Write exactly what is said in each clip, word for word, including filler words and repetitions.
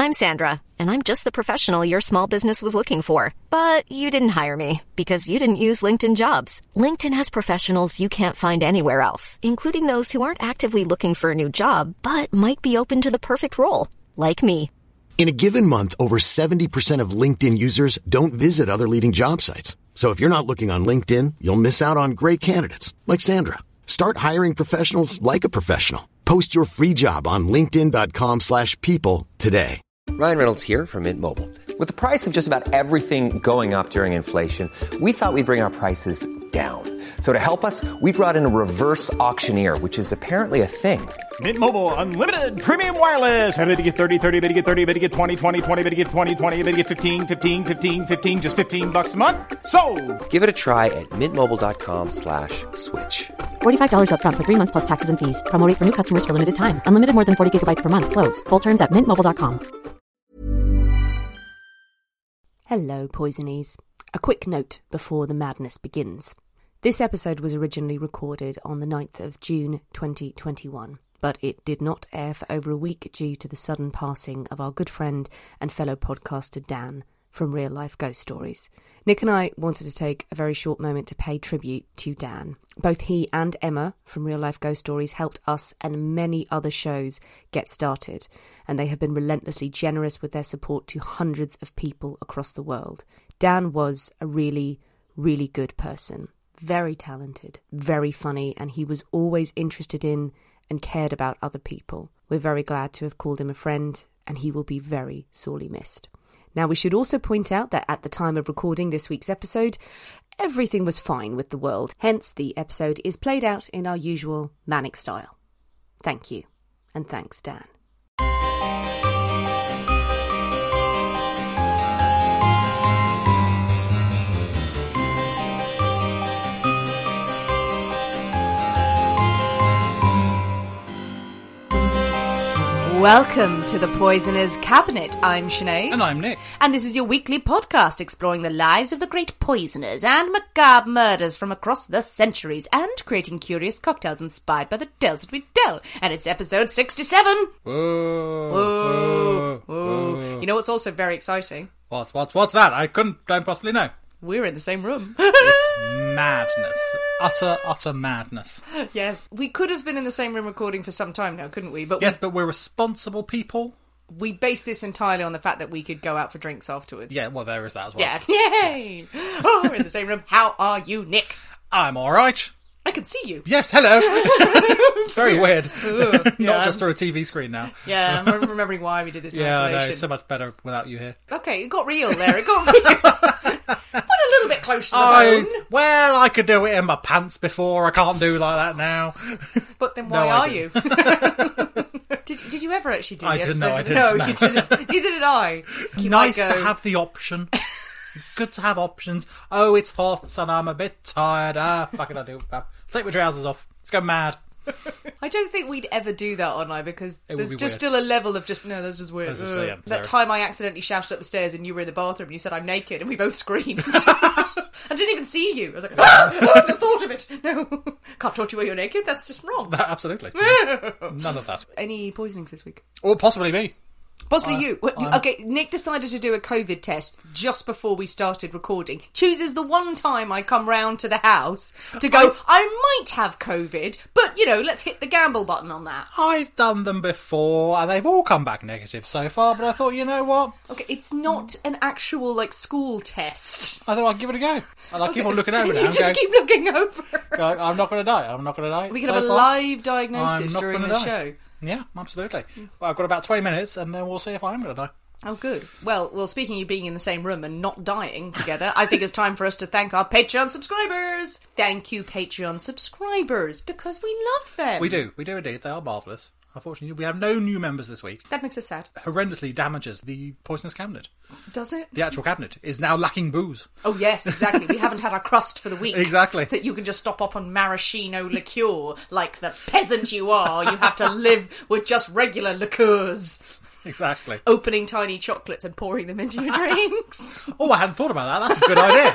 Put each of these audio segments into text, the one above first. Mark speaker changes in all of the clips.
Speaker 1: I'm Sandra, and I'm just the professional your small business was looking for. But you didn't hire me because you didn't use LinkedIn Jobs. LinkedIn has professionals you can't find anywhere else, including those who aren't actively looking for a new job, but might be open to the perfect role, like me.
Speaker 2: In a given month, over seventy percent of LinkedIn users don't visit other leading job sites. So if you're not looking on LinkedIn, you'll miss out on great candidates, like Sandra. Start hiring professionals like a professional. Post your free job on linkedin.com slash people today.
Speaker 3: Ryan Reynolds here from Mint Mobile. With the price of just about everything going up during inflation, we thought we'd bring our prices down. So to help us, we brought in a reverse auctioneer, which is apparently a thing.
Speaker 4: Mint Mobile Unlimited Premium Wireless. How to get thirty, thirty, how to get thirty, how to get twenty, twenty, twenty, how to get twenty, twenty, how to get fifteen, fifteen, fifteen, fifteen, just fifteen bucks a month? Sold!
Speaker 3: Give it a try at mintmobile.com slash switch.
Speaker 5: forty-five dollars up front for three months plus taxes and fees. Promo rate for new customers for limited time. Unlimited more than forty gigabytes per month. Slows full terms at mint mobile dot com.
Speaker 6: Hello, Poisonies. A quick note before the madness begins. This episode was originally recorded on the ninth of June twenty twenty-one, but it did not air for over a week due to the sudden passing of our good friend and fellow podcaster Dan from Real Life Ghost Stories. Nick and I wanted to take a very short moment to pay tribute to Dan. Both he and Emma from Real Life Ghost Stories helped us and many other shows get started, and they have been relentlessly generous with their support to hundreds of people across the world. Dan was a really, really good person. Very talented, very funny, and he was always interested in and cared about other people. We're very glad to have called him a friend, and he will be very sorely missed. Now, we should also point out that at the time of recording this week's episode, everything was fine with the world. Hence, the episode is played out in our usual manic style. Thank you, and thanks, Dan.
Speaker 7: Welcome to the Poisoner's Cabinet. I'm Sinead.
Speaker 8: And I'm Nick.
Speaker 7: And this is your weekly podcast exploring the lives of the great poisoners and macabre murders from across the centuries and creating curious cocktails inspired by the tales that we tell. And it's episode sixty-seven.
Speaker 8: Whoa.
Speaker 7: Whoa.
Speaker 8: Whoa.
Speaker 7: Whoa.
Speaker 8: Whoa.
Speaker 7: You know what's also very exciting?
Speaker 8: What, what's, what's that? I couldn't, don't possibly know.
Speaker 7: We're in the same room.
Speaker 8: It's madness. Utter, utter madness.
Speaker 7: Yes. We could have been in the same room recording for some time now, couldn't we? But
Speaker 8: yes,
Speaker 7: we,
Speaker 8: but we're responsible people.
Speaker 7: We base this entirely on the fact that we could go out for drinks afterwards.
Speaker 8: Yeah, well, there is that as well.
Speaker 7: Yeah. Yay! Yes. Oh, we're in the same room. How are you, Nick?
Speaker 8: I'm all right.
Speaker 7: I can see you.
Speaker 8: Yes, hello. It's very weird.
Speaker 7: Ooh,
Speaker 8: Not
Speaker 7: yeah.
Speaker 8: just through a T V screen now.
Speaker 7: Yeah, I'm remembering why we did this in
Speaker 8: Yeah, I know.
Speaker 7: isolation.
Speaker 8: It's so much better without you here.
Speaker 7: Okay, it got real there. It got real. Put a little bit close to the
Speaker 8: I,
Speaker 7: bone.
Speaker 8: well, I could do it in my pants before. I can't do like that now.
Speaker 7: But then why
Speaker 8: No,
Speaker 7: are
Speaker 8: I
Speaker 7: you? did, did you ever actually do
Speaker 8: I
Speaker 7: the
Speaker 8: didn't know,
Speaker 7: episodes?
Speaker 8: I
Speaker 7: No,
Speaker 8: didn't
Speaker 7: you
Speaker 8: know.
Speaker 7: didn't. Neither did I. You
Speaker 8: Nice
Speaker 7: might go,
Speaker 8: to have the option. It's good to have options. Oh, it's hot and I'm a bit tired. Ah, fuck it, I'll do it. Take my trousers off. Let's go mad.
Speaker 7: I don't think we'd ever do that online because
Speaker 8: It would
Speaker 7: there's
Speaker 8: be
Speaker 7: just
Speaker 8: weird.
Speaker 7: still a level of just, no, that's just weird.
Speaker 8: That's just
Speaker 7: Ugh.
Speaker 8: weird, yeah, sorry.
Speaker 7: That time I accidentally shouted up the stairs and you were in the bathroom and you said, I'm naked, and we both screamed. I didn't even see you. I was like, ah, the thought of it. No, can't talk to you while you're naked. That's just wrong.
Speaker 8: Absolutely. None of that.
Speaker 7: Any poisonings this week?
Speaker 8: Or possibly me.
Speaker 7: Possibly
Speaker 8: I-
Speaker 7: you. What-
Speaker 8: I'm-
Speaker 7: Okay, Nick decided to do a COVID test just before we started recording. Chooses the one time I come round to the house to go,
Speaker 8: I've-
Speaker 7: I might have COVID, but, you know, let's hit the gamble button on that.
Speaker 8: I've done them before, and they've all come back negative so far, but I thought, you know what?
Speaker 7: Okay, it's not an actual, like, school test.
Speaker 8: I thought I'd give it a go. And I
Speaker 7: Okay.
Speaker 8: keep on looking over now
Speaker 7: You
Speaker 8: and
Speaker 7: just
Speaker 8: going,
Speaker 7: keep looking over.
Speaker 8: go, I'm not going to die. I'm not going to die.
Speaker 7: We can
Speaker 8: So
Speaker 7: have a
Speaker 8: far,
Speaker 7: live
Speaker 8: I'm
Speaker 7: diagnosis
Speaker 8: not
Speaker 7: during
Speaker 8: gonna
Speaker 7: the
Speaker 8: die.
Speaker 7: show.
Speaker 8: Yeah, absolutely. Well, I've got about twenty minutes, and then we'll see if I am going to die.
Speaker 7: Oh, good. Well, well, speaking of you being in the same room and not dying together, I think it's time for us to thank our Patreon subscribers. Thank you, Patreon subscribers, because we love them.
Speaker 8: We do. We do indeed. They are marvellous. Unfortunately, we have no new members this week.
Speaker 7: That makes us sad.
Speaker 8: Horrendously damages the poisonous cabinet.
Speaker 7: Does it?
Speaker 8: The actual cabinet is now lacking booze.
Speaker 7: Oh, yes, exactly. We haven't had our crust for the week.
Speaker 8: Exactly.
Speaker 7: That you can just stop up on maraschino liqueur. Like the peasant you are, you have to live with just regular liqueurs.
Speaker 8: Exactly.
Speaker 7: Opening tiny chocolates and pouring them into your drinks.
Speaker 8: Oh, I hadn't thought about that. That's a good idea.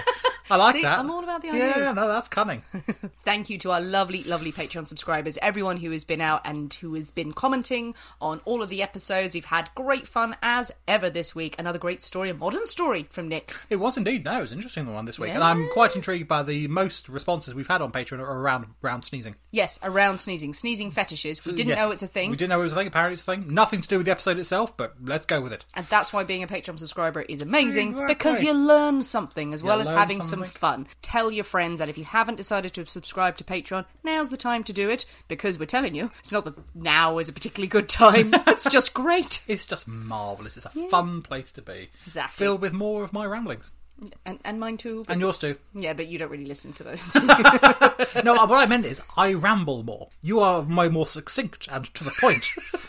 Speaker 8: I like
Speaker 7: See,
Speaker 8: that.
Speaker 7: I'm all about the ideas.
Speaker 8: Yeah, no, that's cunning.
Speaker 7: Thank you to our lovely, lovely Patreon subscribers, everyone who has been out and who has been commenting on all of the episodes. We've had great fun as ever this week. Another great story, a modern story from Nick.
Speaker 8: It was indeed. No, it was an interesting one this week.
Speaker 7: Yeah.
Speaker 8: And I'm quite intrigued by the most responses we've had on Patreon are around, around sneezing.
Speaker 7: Yes, around sneezing. Sneezing fetishes. We didn't
Speaker 8: Yes.
Speaker 7: know it's a thing.
Speaker 8: We didn't know it was a thing. Apparently it's a thing. Nothing to do with the episode itself, but let's go with it.
Speaker 7: And that's why being a Patreon subscriber is amazing,
Speaker 8: Exactly.
Speaker 7: because you learn something as
Speaker 8: You
Speaker 7: well as
Speaker 8: learn
Speaker 7: having
Speaker 8: something.
Speaker 7: some fun. Tell your friends, and if you haven't decided to subscribe to Patreon, now's the time to do it, because we're telling you, it's not that now is a particularly good time, it's just great.
Speaker 8: It's just marvellous. It's a fun place to be.
Speaker 7: Exactly.
Speaker 8: Filled with more of my ramblings.
Speaker 7: And, and mine too. But,
Speaker 8: And yours too.
Speaker 7: yeah, but you don't really listen to those.
Speaker 8: No, what I meant is I ramble more. You are my more succinct and to the point.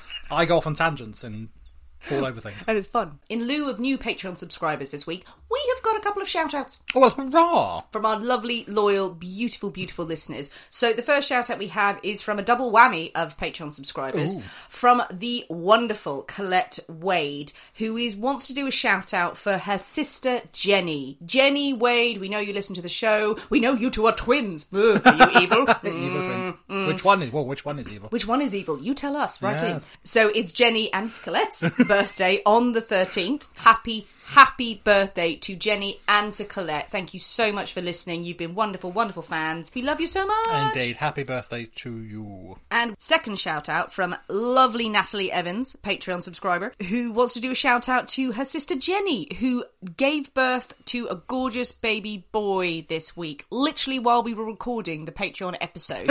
Speaker 8: I go off on tangents and fall over things.
Speaker 7: And it's fun. In lieu of new Patreon subscribers this week, we have got a couple of shout-outs
Speaker 8: Oh, well, hurrah!
Speaker 7: from our lovely, loyal, beautiful, beautiful listeners. So the first shout-out we have is from a double whammy of Patreon subscribers,
Speaker 8: Ooh.
Speaker 7: from the wonderful Colette Wade, who is wants to do a shout-out for her sister Jenny. Jenny Wade, we know you listen to the show. We know you two are twins. Ugh, are you evil?
Speaker 8: Evil twins. Which one is well? Which one is evil?
Speaker 7: Which one is evil? You tell us, right
Speaker 8: Yes.
Speaker 7: in. So it's Jenny and Colette's birthday on the thirteenth. Happy, happy birthday to Jenny and to Colette. Thank you so much for listening. You've been wonderful, wonderful fans. We love you so much.
Speaker 8: Indeed. Happy birthday to you.
Speaker 7: And second shout out from lovely Natalie Evans, Patreon subscriber, who wants to do a shout out to her sister Jenny, who gave birth to a gorgeous baby boy this week, literally while we were recording the Patreon episode.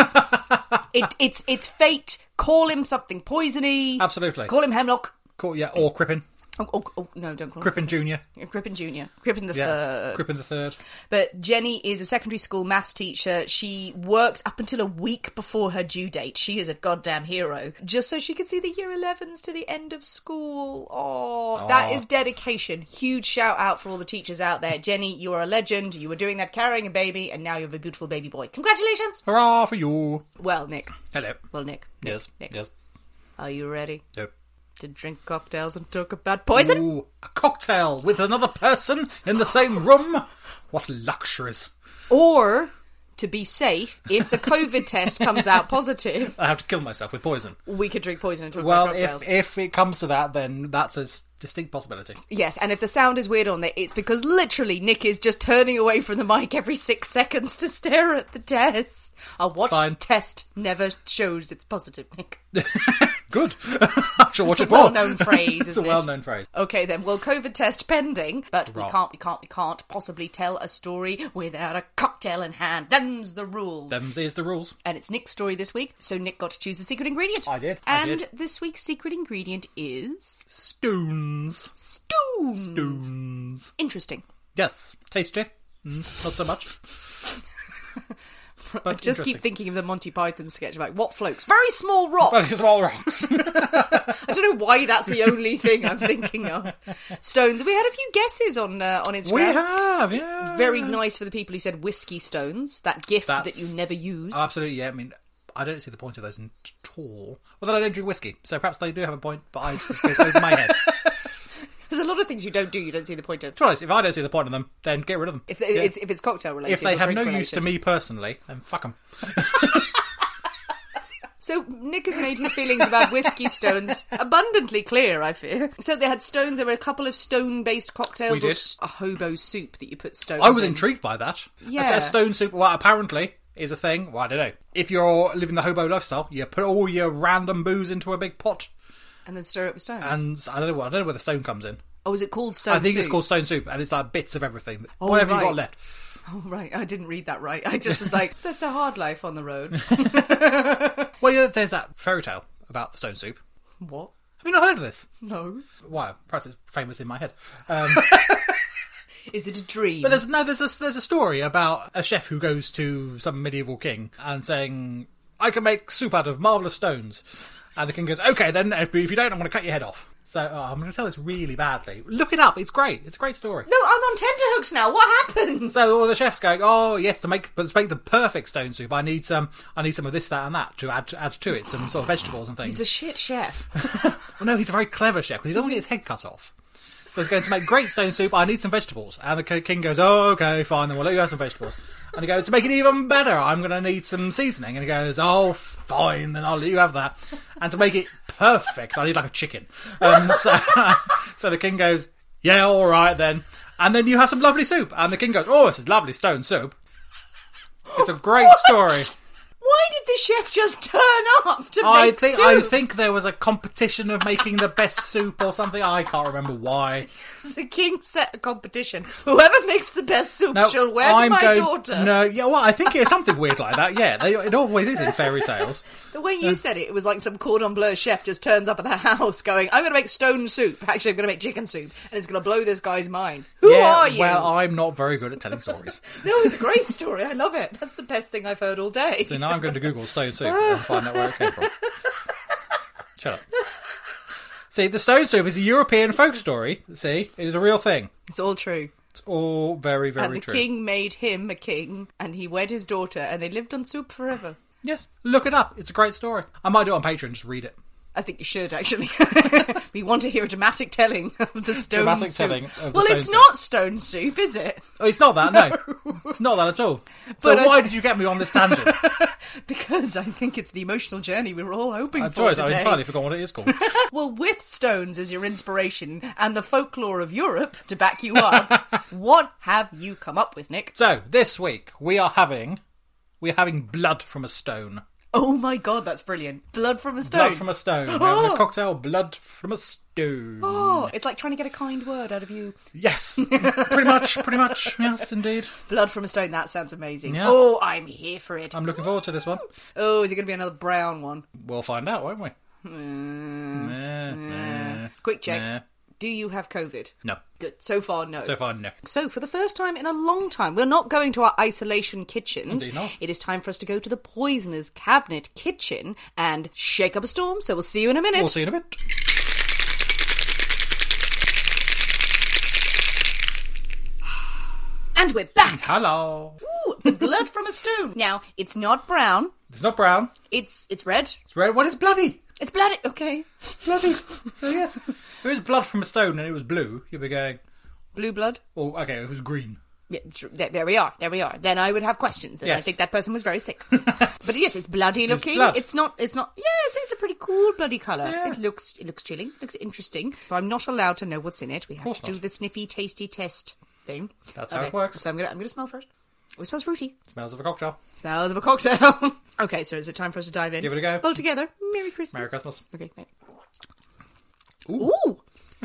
Speaker 7: it, it's it's fate. Call him something poisony.
Speaker 8: Absolutely.
Speaker 7: Call him Hemlock.
Speaker 8: Cool, yeah, or Crippen.
Speaker 7: Oh, oh, oh no, don't call
Speaker 8: Crippen
Speaker 7: him
Speaker 8: Junior
Speaker 7: Crippen Junior Crippen the
Speaker 8: Yeah,
Speaker 7: third.
Speaker 8: Crippen the third.
Speaker 7: But Jenny is a secondary school maths teacher. She worked up until a week before her due date. She is a goddamn hero. Just so she could see the year elevens to the end of school. Oh, that is dedication. Huge shout out for all the teachers out there. Jenny, you are a legend. You were doing that carrying a baby, and now you have a beautiful baby boy. Congratulations!
Speaker 8: Hurrah for you.
Speaker 7: Well, Nick.
Speaker 8: Hello.
Speaker 7: Well, Nick. Nick,
Speaker 8: Yes,
Speaker 7: Nick.
Speaker 8: yes.
Speaker 7: Are you ready
Speaker 8: Nope.
Speaker 7: to drink cocktails and talk about poison?
Speaker 8: Ooh, a cocktail with another person in the same room? What luxuries.
Speaker 7: Or, to be safe, if the COVID test comes out positive,
Speaker 8: I have to kill myself with poison.
Speaker 7: we could drink poison and talk
Speaker 8: Well,
Speaker 7: about cocktails.
Speaker 8: if if it comes to that, then that's a s- distinct possibility.
Speaker 7: Yes, and if the sound is weird on it, it's because literally Nick is just turning away from the mic every six seconds to stare at the test. A watched
Speaker 8: fine.
Speaker 7: test never shows it's positive, Nick.
Speaker 8: Good. I shall watch
Speaker 7: It's a
Speaker 8: it more.
Speaker 7: well-known phrase,
Speaker 8: It's
Speaker 7: isn't
Speaker 8: a
Speaker 7: it?
Speaker 8: well-known phrase.
Speaker 7: Okay then, well, COVID test pending, but we
Speaker 8: Right.
Speaker 7: can't, we can't, we can't possibly tell a story without a cocktail in hand. Them's the rules.
Speaker 8: Them's is the rules.
Speaker 7: And it's Nick's story this week, so Nick got to choose the secret ingredient.
Speaker 8: I did, I
Speaker 7: And
Speaker 8: did.
Speaker 7: this week's secret ingredient is
Speaker 8: Stones.
Speaker 7: stone.
Speaker 8: Stones.
Speaker 7: Interesting.
Speaker 8: Yes. Tasty. Mm, not so much.
Speaker 7: I
Speaker 8: But
Speaker 7: just keep
Speaker 8: interesting.
Speaker 7: thinking of the Monty Python sketch, like, what floats? Very small rocks!
Speaker 8: Well, it's small rocks.
Speaker 7: I don't know why that's the only thing I'm thinking of. Stones. We had a few guesses on uh, on Instagram.
Speaker 8: We have, yeah.
Speaker 7: Very nice for the people who said whiskey stones, that gift that
Speaker 8: That's-
Speaker 7: you never use.
Speaker 8: Absolutely, yeah. I mean, I don't see the point of those at all. Well, then I don't drink whiskey, so perhaps they do have a point, but I just goes over my head.
Speaker 7: There's a lot of things you don't do, you don't see the point of.
Speaker 8: To be honest, if I don't see the point of them, then get rid of them.
Speaker 7: If,
Speaker 8: Yeah.
Speaker 7: it's, if it's cocktail related.
Speaker 8: If they
Speaker 7: or
Speaker 8: have
Speaker 7: drink
Speaker 8: no use to
Speaker 7: related.
Speaker 8: me personally, then fuck them.
Speaker 7: So Nick has made his feelings about whiskey stones abundantly clear, I fear. So they had stones, there were a couple of stone-based cocktails,
Speaker 8: We
Speaker 7: or
Speaker 8: did.
Speaker 7: s- a hobo soup that you put stones
Speaker 8: I was
Speaker 7: in.
Speaker 8: intrigued by that.
Speaker 7: Yeah.
Speaker 8: A, a stone soup, well, apparently, is a thing. Well, I don't know. If you're living the hobo lifestyle, you put all your random booze into a big pot,
Speaker 7: And then stir it with stones.
Speaker 8: and I don't know. I don't know where the stone comes in.
Speaker 7: Oh, is it called stone
Speaker 8: I think
Speaker 7: soup?
Speaker 8: it's called stone soup, and it's like bits of everything.
Speaker 7: Oh,
Speaker 8: Whatever
Speaker 7: right.
Speaker 8: you've got left.
Speaker 7: Oh, right. I didn't read that right. I just was like, that's a hard life on the road.
Speaker 8: Well, yeah, there's that fairy tale about the stone soup.
Speaker 7: What?
Speaker 8: Have you not heard of this?
Speaker 7: No.
Speaker 8: Why? Perhaps it's famous in my head. Um,
Speaker 7: Is it a dream?
Speaker 8: but there's no, there's a, there's a story about a chef who goes to some medieval king and saying, "I can make soup out of marvellous stones." And the king goes, "Okay, then if you don't, I'm going to cut your head off." So oh, I'm going to tell this really badly. Look it up. It's great. It's a great story.
Speaker 7: No, I'm on tenterhooks now. What happened?
Speaker 8: So all the chef's going, "Oh yes, to make but to make the perfect stone soup, I need some, I need some of this, that, and that to add add to it, some sort of vegetables and things."
Speaker 7: He's a shit chef.
Speaker 8: Well, no, he's a very clever chef because he doesn't want to get his head cut off. So he's going to make great stone soup. I need some vegetables. And the king goes, oh, okay, fine, then we'll let you have some vegetables. And he goes, to make it even better, I'm going to need some seasoning. And he goes, oh, fine, then I'll let you have that. And to make it perfect, I need like a chicken. Um, so, so the king goes, yeah, all right then. And then you have some lovely soup. And the king goes, oh, this is lovely stone soup. It's a great
Speaker 7: What?
Speaker 8: story.
Speaker 7: Why did the chef just turn up to
Speaker 8: I
Speaker 7: make
Speaker 8: think
Speaker 7: soup?
Speaker 8: I think there was a competition of making the best soup or something. I can't remember why.
Speaker 7: The king set a competition. Whoever makes the best soup
Speaker 8: No,
Speaker 7: shall wed
Speaker 8: I'm
Speaker 7: my
Speaker 8: going,
Speaker 7: daughter.
Speaker 8: No, yeah, well, I think it's something weird like that. Yeah, they, it always is in fairy tales.
Speaker 7: The way you said it, it was like some cordon bleu chef just turns up at the house going, I'm going to make stone soup. Actually, I'm going to make chicken soup. And it's going to blow this guy's mind. Who
Speaker 8: yeah,
Speaker 7: are you?
Speaker 8: Well, I'm not very good at telling stories.
Speaker 7: No, it's a great story. I love it. That's the best thing I've heard all day.
Speaker 8: So now I'm going to Google stone soup and find out where it came from. Shut up. See, the stone soup is a European folk story. See, it is a real thing.
Speaker 7: It's all true.
Speaker 8: It's all very, very
Speaker 7: and the
Speaker 8: true.
Speaker 7: king made him a king, and he wed his daughter, and they lived on soup forever.
Speaker 8: Yes, look it up. It's a great story. I might do it on Patreon, just read it.
Speaker 7: I think you should, actually. We want to hear a dramatic telling of the stone
Speaker 8: Dramatic
Speaker 7: soup.
Speaker 8: telling of the
Speaker 7: well,
Speaker 8: stone
Speaker 7: it's
Speaker 8: soup.
Speaker 7: not stone soup, is it?
Speaker 8: Oh, it's not that, no. It's not that at all. So
Speaker 7: But I-
Speaker 8: why did you get me on this tangent?
Speaker 7: Because I think it's the emotional journey we were all hoping
Speaker 8: I'm
Speaker 7: for
Speaker 8: sorry, I
Speaker 7: today.
Speaker 8: entirely forgot what it is called.
Speaker 7: Well, with stones as your inspiration and the folklore of Europe to back you up, what have you come up with, Nick?
Speaker 8: So, this week, we are having... We're having blood from a stone.
Speaker 7: Oh my god, that's brilliant. Blood from a stone.
Speaker 8: Blood from a stone. We're having a cocktail, blood from a stone.
Speaker 7: Oh, it's like trying to get a kind word out of you.
Speaker 8: Yes, pretty much, pretty much. Yes, indeed.
Speaker 7: Blood from a stone, that sounds amazing.
Speaker 8: Yeah.
Speaker 7: Oh, I'm here for it.
Speaker 8: I'm looking forward to this one.
Speaker 7: Oh, is it going to be another brown one?
Speaker 8: We'll find out, won't we? Nah, nah,
Speaker 7: Quick check.
Speaker 8: nah.
Speaker 7: Do you have COVID?
Speaker 8: No.
Speaker 7: Good. So far, no.
Speaker 8: So far, no.
Speaker 7: So, for the first time in a long time, we're not going to our isolation kitchens.
Speaker 8: Indeed not.
Speaker 7: It is time for us to go to the Poisoner's Cabinet kitchen and shake up a storm. So, we'll see you in a minute.
Speaker 8: We'll see you in a bit.
Speaker 7: And we're back.
Speaker 8: Hello.
Speaker 7: Ooh, the blood from a stone. Now, it's not brown.
Speaker 8: It's not brown.
Speaker 7: It's it's red.
Speaker 8: It's red. What is bloody?
Speaker 7: It's bloody. Okay.
Speaker 8: Bloody. So, yes. If it was blood from a stone and it was blue, you'd be going...
Speaker 7: Blue blood.
Speaker 8: Oh, okay, it was green.
Speaker 7: Yeah, tr- there, there we are. There we are. Then I would have questions. And I
Speaker 8: Yes.
Speaker 7: think that person was very sick. But yes, it's bloody
Speaker 8: It's
Speaker 7: looking.
Speaker 8: blood.
Speaker 7: It's not. It's not. Yeah, it's, it's a pretty cool bloody colour.
Speaker 8: Yeah.
Speaker 7: It looks. It looks chilling. Looks interesting. So I'm not allowed to know what's in it. We have
Speaker 8: course
Speaker 7: to do
Speaker 8: not.
Speaker 7: the sniffy, tasty test thing.
Speaker 8: That's how it works.
Speaker 7: So I'm gonna. I'm gonna smell first. Oh, it smells fruity.
Speaker 8: Smells of a cocktail.
Speaker 7: Smells of a cocktail. Okay, so is it time for us to dive in?
Speaker 8: Give it a go.
Speaker 7: All together. Merry Christmas.
Speaker 8: Merry Christmas.
Speaker 7: Okay. Right.
Speaker 8: Ooh.
Speaker 7: Ooh.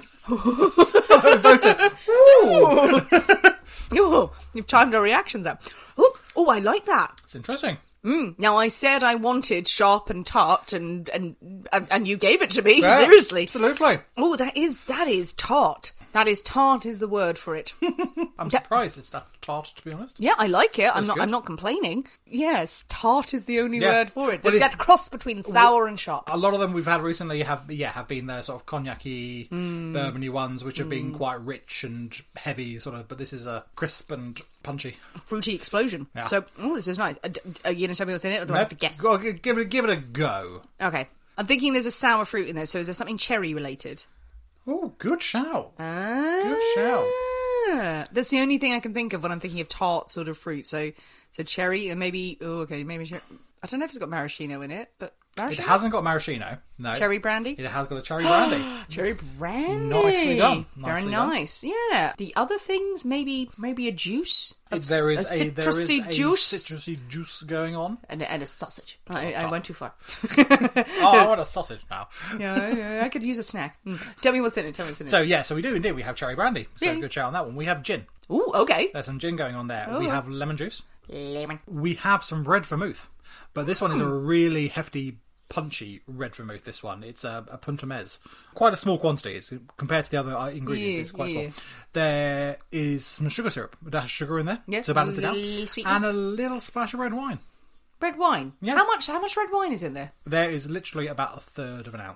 Speaker 8: Both said, ooh.
Speaker 7: Ooh. You've timed our reactions out. Oh, oh, I like that.
Speaker 8: It's interesting.
Speaker 7: Mm. Now, I said I wanted sharp and tart, and and and, and you gave it to me.
Speaker 8: Yeah,
Speaker 7: Seriously.
Speaker 8: Absolutely.
Speaker 7: Oh, that is that is tart. That is tart is the word for it.
Speaker 8: I'm surprised it's that tart, to be honest.
Speaker 7: Yeah, I like it. I'm
Speaker 8: That's
Speaker 7: not.
Speaker 8: good.
Speaker 7: I'm not complaining. Yes, tart is the only
Speaker 8: Yeah.
Speaker 7: word for it.
Speaker 8: Well,
Speaker 7: that
Speaker 8: it's-
Speaker 7: cross between sour and sharp.
Speaker 8: A lot of them we've had recently have yeah have been their sort of cognac-y,
Speaker 7: Mm.
Speaker 8: bourbon-y ones, which have been quite rich and heavy, sort of. But this is a crisp and punchy.
Speaker 7: Fruity explosion.
Speaker 8: Yeah.
Speaker 7: So, oh, this is nice. Uh, d- Are you going to tell me what's in it, or do I have to guess?
Speaker 8: Go, give it, give it a go.
Speaker 7: Okay. I'm thinking there's a sour fruit in there. So, is there something cherry related?
Speaker 8: Oh, good shout.
Speaker 7: Ah,
Speaker 8: Good shout.
Speaker 7: That's the only thing I can think of when I'm thinking of tart sort of fruit. So, so cherry and maybe. Oh, okay, maybe. Cher- I don't know if it's got maraschino in it, but
Speaker 8: It
Speaker 7: maraschino?
Speaker 8: hasn't got maraschino. No.
Speaker 7: Cherry brandy.
Speaker 8: It has got a cherry brandy.
Speaker 7: Cherry brandy.
Speaker 8: Nicely done.
Speaker 7: Very
Speaker 8: Nicely done.
Speaker 7: nice. Yeah. The other things, maybe, maybe a juice. A,
Speaker 8: There is
Speaker 7: a
Speaker 8: a, there is
Speaker 7: citrusy
Speaker 8: a
Speaker 7: juice
Speaker 8: citrusy juice going on.
Speaker 7: and, and a sausage. I, I went too far.
Speaker 8: Oh, I want a sausage now.
Speaker 7: yeah, yeah, I could use a snack. Mm. Tell me what's in it. Tell me what's in it.
Speaker 8: So yeah, so we do indeed. We have cherry brandy. So
Speaker 7: Yeah.
Speaker 8: good shout on that one. We have gin.
Speaker 7: Ooh, okay.
Speaker 8: There's some gin going on there. we
Speaker 7: Oh.
Speaker 8: have lemon juice.
Speaker 7: Lemon.
Speaker 8: We have some red vermouth, but this one is a really hefty, punchy red vermouth. This one, it's a, a Punta Mez, quite a small quantity. It's compared to the other uh, ingredients.
Speaker 7: Yeah,
Speaker 8: it's quite
Speaker 7: yeah.
Speaker 8: small. There is some sugar syrup. It has sugar in there
Speaker 7: Yeah,
Speaker 8: to balance it out,
Speaker 7: little sweetness.
Speaker 8: and a little splash of red wine.
Speaker 7: Red wine.
Speaker 8: Yeah.
Speaker 7: How much? How much red wine is in there?
Speaker 8: There is literally about a third of an ounce.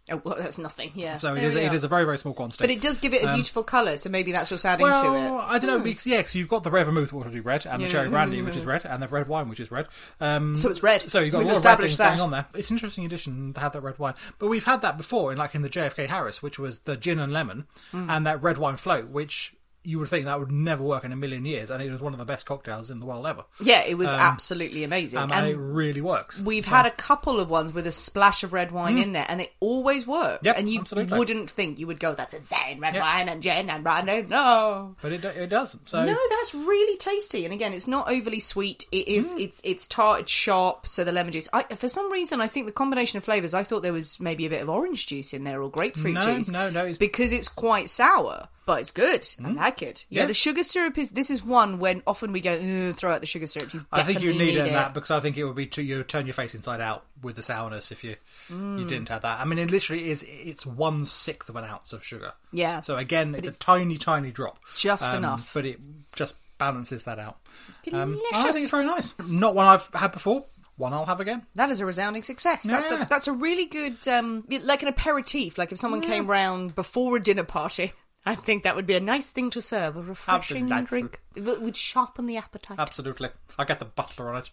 Speaker 7: Oh, well, that's nothing, yeah.
Speaker 8: So it
Speaker 7: There
Speaker 8: is
Speaker 7: we
Speaker 8: it
Speaker 7: are.
Speaker 8: is a very, very small quantity.
Speaker 7: But it does give it a beautiful colour, so maybe that's what's adding
Speaker 8: well,
Speaker 7: to it.
Speaker 8: I don't know, because, yeah, because you've got the red vermouth, which is red, and the
Speaker 7: Yeah.
Speaker 8: cherry brandy, which is red, and the red wine, which is red. Um,
Speaker 7: So it's red.
Speaker 8: So you've got
Speaker 7: We've
Speaker 8: a lot of red
Speaker 7: established
Speaker 8: things
Speaker 7: that.
Speaker 8: going on there. It's an interesting addition to have that red wine. But we've had that before, in like in the J F K Harris, which was the gin and lemon,
Speaker 7: Mm.
Speaker 8: and that red wine float, which you would think that would never work in a million years, and it was one of the best cocktails in the world ever.
Speaker 7: Yeah, it was
Speaker 8: Um,
Speaker 7: absolutely amazing.
Speaker 8: And,
Speaker 7: And
Speaker 8: it really works.
Speaker 7: we've
Speaker 8: So-
Speaker 7: had a couple of ones with a splash of red wine in there, and they always work.
Speaker 8: Yep,
Speaker 7: and you
Speaker 8: absolutely.
Speaker 7: wouldn't think you would go, that's insane, red
Speaker 8: Yep.
Speaker 7: wine and gin and brandy. No.
Speaker 8: But it, it does. So
Speaker 7: No, that's really tasty. And again, it's not overly sweet. It is. It's it's tart. It's sharp. So the lemon juice. I, for some reason, I think the combination of flavors. I thought there was maybe a bit of orange juice in there or grapefruit
Speaker 8: No,
Speaker 7: juice.
Speaker 8: no, no, it's-
Speaker 7: because it's quite sour, but it's good. I like it. Yeah,
Speaker 8: Yeah.
Speaker 7: the sugar syrup is. This is one when often we go "Ugh, throw out the sugar syrup. You
Speaker 8: I think you
Speaker 7: definitely
Speaker 8: need it in
Speaker 7: it.
Speaker 8: that because I think it would be to you turn your face inside out with the sourness if you
Speaker 7: Mm.
Speaker 8: you didn't have that. I mean, it literally is. It's one sixth of an ounce of sugar.
Speaker 7: Yeah.
Speaker 8: So again, it's,
Speaker 7: it's
Speaker 8: a tiny, tiny drop,
Speaker 7: just
Speaker 8: Um,
Speaker 7: enough.
Speaker 8: but it just balances that out. Um,
Speaker 7: Delicious.
Speaker 8: I think it's very nice. Not one I've had before. One I'll have again.
Speaker 7: That is a resounding success. That's
Speaker 8: Yeah.
Speaker 7: a that's a really good, um, like an aperitif. Like if someone came round before a dinner party, I think that would be a nice thing to serve, a refreshing
Speaker 8: delightful.
Speaker 7: drink. It would sharpen the appetite.
Speaker 8: Absolutely. I get the butler on it.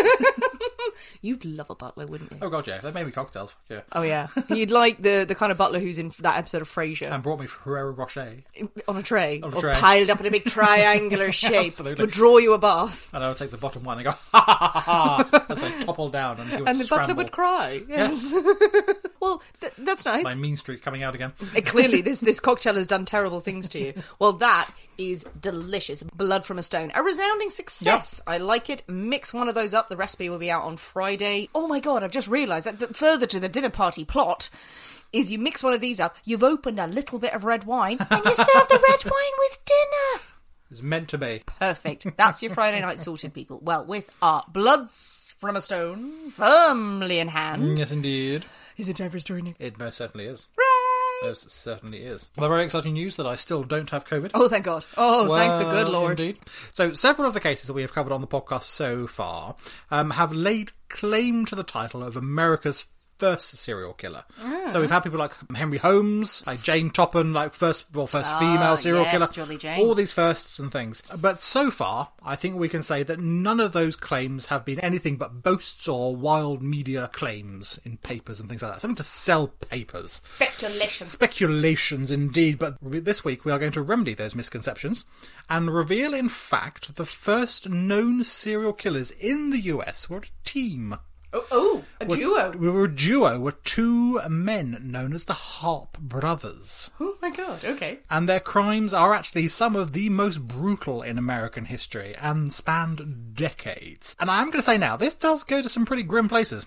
Speaker 7: You'd love a butler, wouldn't you?
Speaker 8: Oh god, yeah. They made me cocktails. Yeah.
Speaker 7: Oh yeah, you'd like the the kind of butler who's in that episode of Frasier
Speaker 8: And brought me Ferrero Rocher.
Speaker 7: on a tray,
Speaker 8: On a
Speaker 7: or
Speaker 8: tray.
Speaker 7: piled up in a big triangular shape.
Speaker 8: Absolutely.
Speaker 7: Would draw you a bath,
Speaker 8: And I would take the bottom one and go, ha ha ha ha, as they topple down and he would
Speaker 7: and the butler
Speaker 8: scramble.
Speaker 7: would cry. Yes. Well, th- that's nice.
Speaker 8: My mean streak coming out again.
Speaker 7: Uh, Clearly, this this cocktail has done terrible things to you. Well, that is delicious. Blood from a stone. A resounding success. I like it. Mix one of those up. The recipe will be out on Friday. Oh my god, I've just realised that, that further to the dinner party plot is you mix one of these up, you've opened a little bit of red wine, and you serve the red wine with dinner.
Speaker 8: It's meant to be.
Speaker 7: Perfect. That's your Friday night sorted, people. Well, with our bloods from a stone firmly in hand.
Speaker 8: Yes, indeed.
Speaker 7: Is it time for story news?
Speaker 8: It most certainly is.
Speaker 7: Right.
Speaker 8: Most certainly is. The very exciting news that I still don't have COVID.
Speaker 7: Oh, thank God. Oh, thank the good
Speaker 8: Well,
Speaker 7: Lord.
Speaker 8: Indeed. So, several of the cases that we have covered on the podcast so far um, have laid claim to the title of America's first serial killer. So we've had people like Henry Holmes, like Jane Topham, like first, well, first
Speaker 7: Ah,
Speaker 8: female serial
Speaker 7: yes,
Speaker 8: killer.
Speaker 7: Jolly Jane.
Speaker 8: All these firsts and things. But so far, I think we can say that none of those claims have been anything but boasts or wild media claims in papers and things like that. Something to sell papers.
Speaker 7: Speculation.
Speaker 8: Speculations indeed, but this week we are going to remedy those misconceptions and reveal, in fact, the first known serial killers in the U S were a team.
Speaker 7: Oh, oh a duo.
Speaker 8: We were a duo, were two men known as the Harp Brothers.
Speaker 7: Oh my God, okay.
Speaker 8: And their crimes are actually some of the most brutal in American history and spanned decades. And I'm going to say now, this does go to some pretty grim places.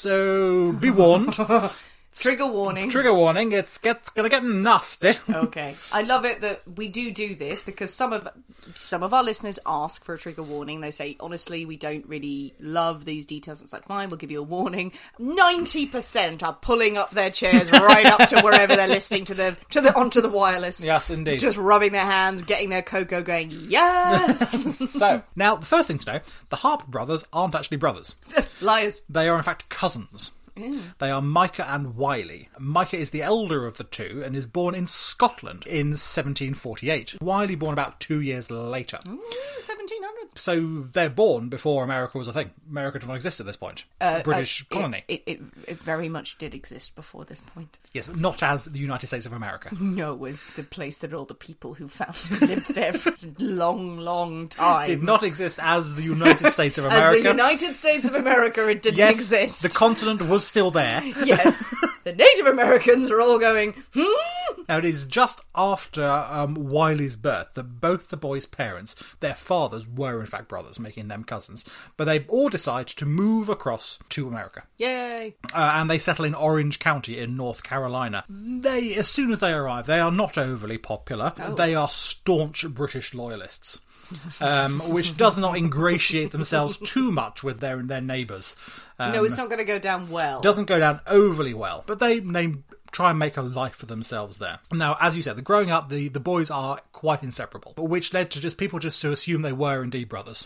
Speaker 8: So be warned.
Speaker 7: Trigger warning.
Speaker 8: Trigger warning, it's gets gonna get nasty.
Speaker 7: Okay. I love it that we do do this because some of some of our listeners ask for a trigger warning. They say, honestly, we don't really love these details. It's like, fine, we'll give you a warning. ninety percent are pulling up their chairs right up to wherever they're listening to the to the onto the wireless.
Speaker 8: Yes, indeed.
Speaker 7: Just rubbing their hands, getting their cocoa going, yes!
Speaker 8: So, now, the first thing to know, the Harp Brothers aren't actually brothers.
Speaker 7: Liars.
Speaker 8: They are, in fact, cousins. They are Micah and Wiley. Micah is the elder of the two and is born in Scotland in seventeen forty-eight. Wiley born about two years later.
Speaker 7: Ooh, seventeen hundreds.
Speaker 8: So they're born before America was a thing. America did not exist at this point.
Speaker 7: Uh,
Speaker 8: British
Speaker 7: uh,
Speaker 8: colony.
Speaker 7: It, it, it very much did exist before this point.
Speaker 8: Yes, not as the United States of America.
Speaker 7: No, it was the place that all the people who found who lived there for a long, long time.
Speaker 8: Did not exist as the United States of
Speaker 7: As
Speaker 8: America.
Speaker 7: the United States of America, it didn't
Speaker 8: yes,
Speaker 7: exist.
Speaker 8: the continent was still there.
Speaker 7: Yes, the Native Americans are all going, hmm?
Speaker 8: Now, it is just after um, Wiley's birth that both the boys' parents, their fathers, were in fact brothers, making them cousins. But they all decide to move across to America.
Speaker 7: Yay.
Speaker 8: Uh, and they settle in Orange County in North Carolina. They, as soon as they arrive, they are not overly popular.
Speaker 7: Oh.
Speaker 8: They are staunch British loyalists. um, which does not ingratiate themselves too much with their their neighbours. Um,
Speaker 7: No, it's not going to go down well.
Speaker 8: doesn't go down overly well, but they they try and make a life for themselves there. Now, as you said, the growing up, the, the boys are quite inseparable, which led to just people just to assume they were indeed brothers.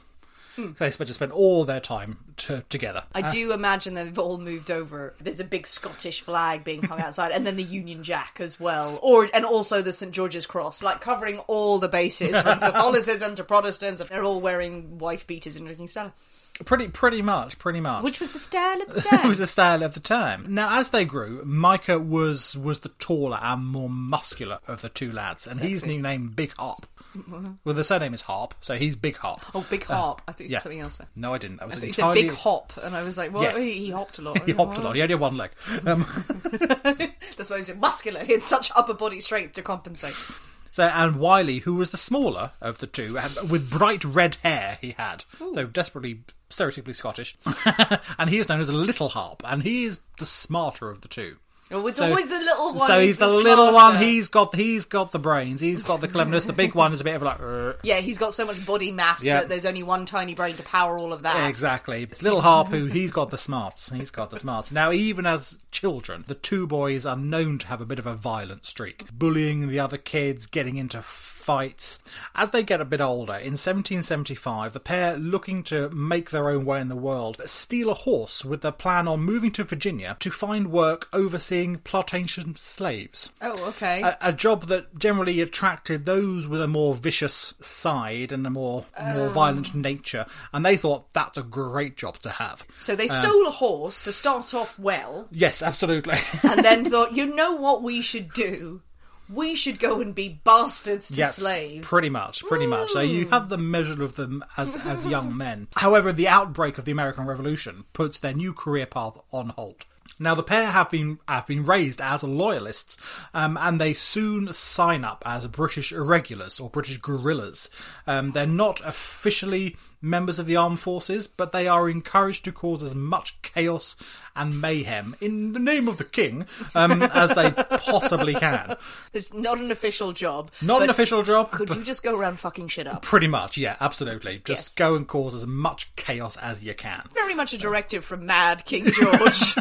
Speaker 7: Hmm.
Speaker 8: They just spend all their time t- together.
Speaker 7: I do imagine that they've all moved over. There's a big Scottish flag being hung outside, and then the Union Jack as well, or and also the Saint George's Cross, like covering all the bases from Catholicism to Protestants. They're all wearing wife beaters and drinking Stella.
Speaker 8: Pretty, pretty much, pretty much.
Speaker 7: Which was the style of the time.
Speaker 8: It was the style of the time. Now, as they grew, Micah was was the taller and more muscular of the two lads, and
Speaker 7: Sexy.
Speaker 8: he's named Big Harp. Well, the surname is Harp, so he's Big Harp.
Speaker 7: Oh, Big Harp.
Speaker 8: Uh,
Speaker 7: I thought you said
Speaker 8: yeah.
Speaker 7: something else there.
Speaker 8: No, I didn't. That was
Speaker 7: I thought
Speaker 8: entirely...
Speaker 7: you said Big Hop, and I was like, well,
Speaker 8: Yes.
Speaker 7: he, he hopped a lot.
Speaker 8: He hopped a lot. He only had one leg. Um...
Speaker 7: That's why he was muscular. He had such upper body strength to compensate.
Speaker 8: So, and Wiley, who was the smaller of the two, had, with bright red hair he had, Ooh. So desperately, stereotypically Scottish, and he is known as a Little Harp, and he is the smarter of the two.
Speaker 7: Oh, it's
Speaker 8: so,
Speaker 7: always the little one.
Speaker 8: So he's the,
Speaker 7: the
Speaker 8: little
Speaker 7: smarter.
Speaker 8: one. He's got he's got the brains. He's got the cleverness. The big one is a bit of like. Uh,
Speaker 7: yeah, he's got so much body mass
Speaker 8: yeah.
Speaker 7: that there's only one tiny brain to power all of that.
Speaker 8: Exactly. It's Little Harp who he's got the smarts. He's got the smarts. Now, even as children, the two boys are known to have a bit of a violent streak, bullying the other kids, getting into fights. As they get a bit older, in seventeen seventy-five, the pair, looking to make their own way in the world, steal a horse with the plan on moving to Virginia to find work overseeing plantation slaves.
Speaker 7: Oh, okay.
Speaker 8: A, a job that generally attracted those with a more vicious side and a more um, more violent nature, and they thought that's a great job to have.
Speaker 7: So they stole um, a horse to start off well.
Speaker 8: Yes, absolutely.
Speaker 7: And then thought, you know what we should do? We should go and be bastards to
Speaker 8: yes,
Speaker 7: slaves.
Speaker 8: Pretty much, pretty much. So you have the measure of them as, as young men. However, the outbreak of the American Revolution puts their new career path on hold. Now, the pair have been have been raised as loyalists, um, and they soon sign up as British irregulars or British guerrillas. Um, they're not officially members of the armed forces, but they are encouraged to cause as much chaos and mayhem in the name of the king um, as they possibly can.
Speaker 7: It's not an official job.
Speaker 8: Not an official job.
Speaker 7: Could you just go around fucking shit up?
Speaker 8: Pretty much, yeah, absolutely. Just
Speaker 7: yes.
Speaker 8: go and cause as much chaos as you can.
Speaker 7: Very much a directive from Mad King George.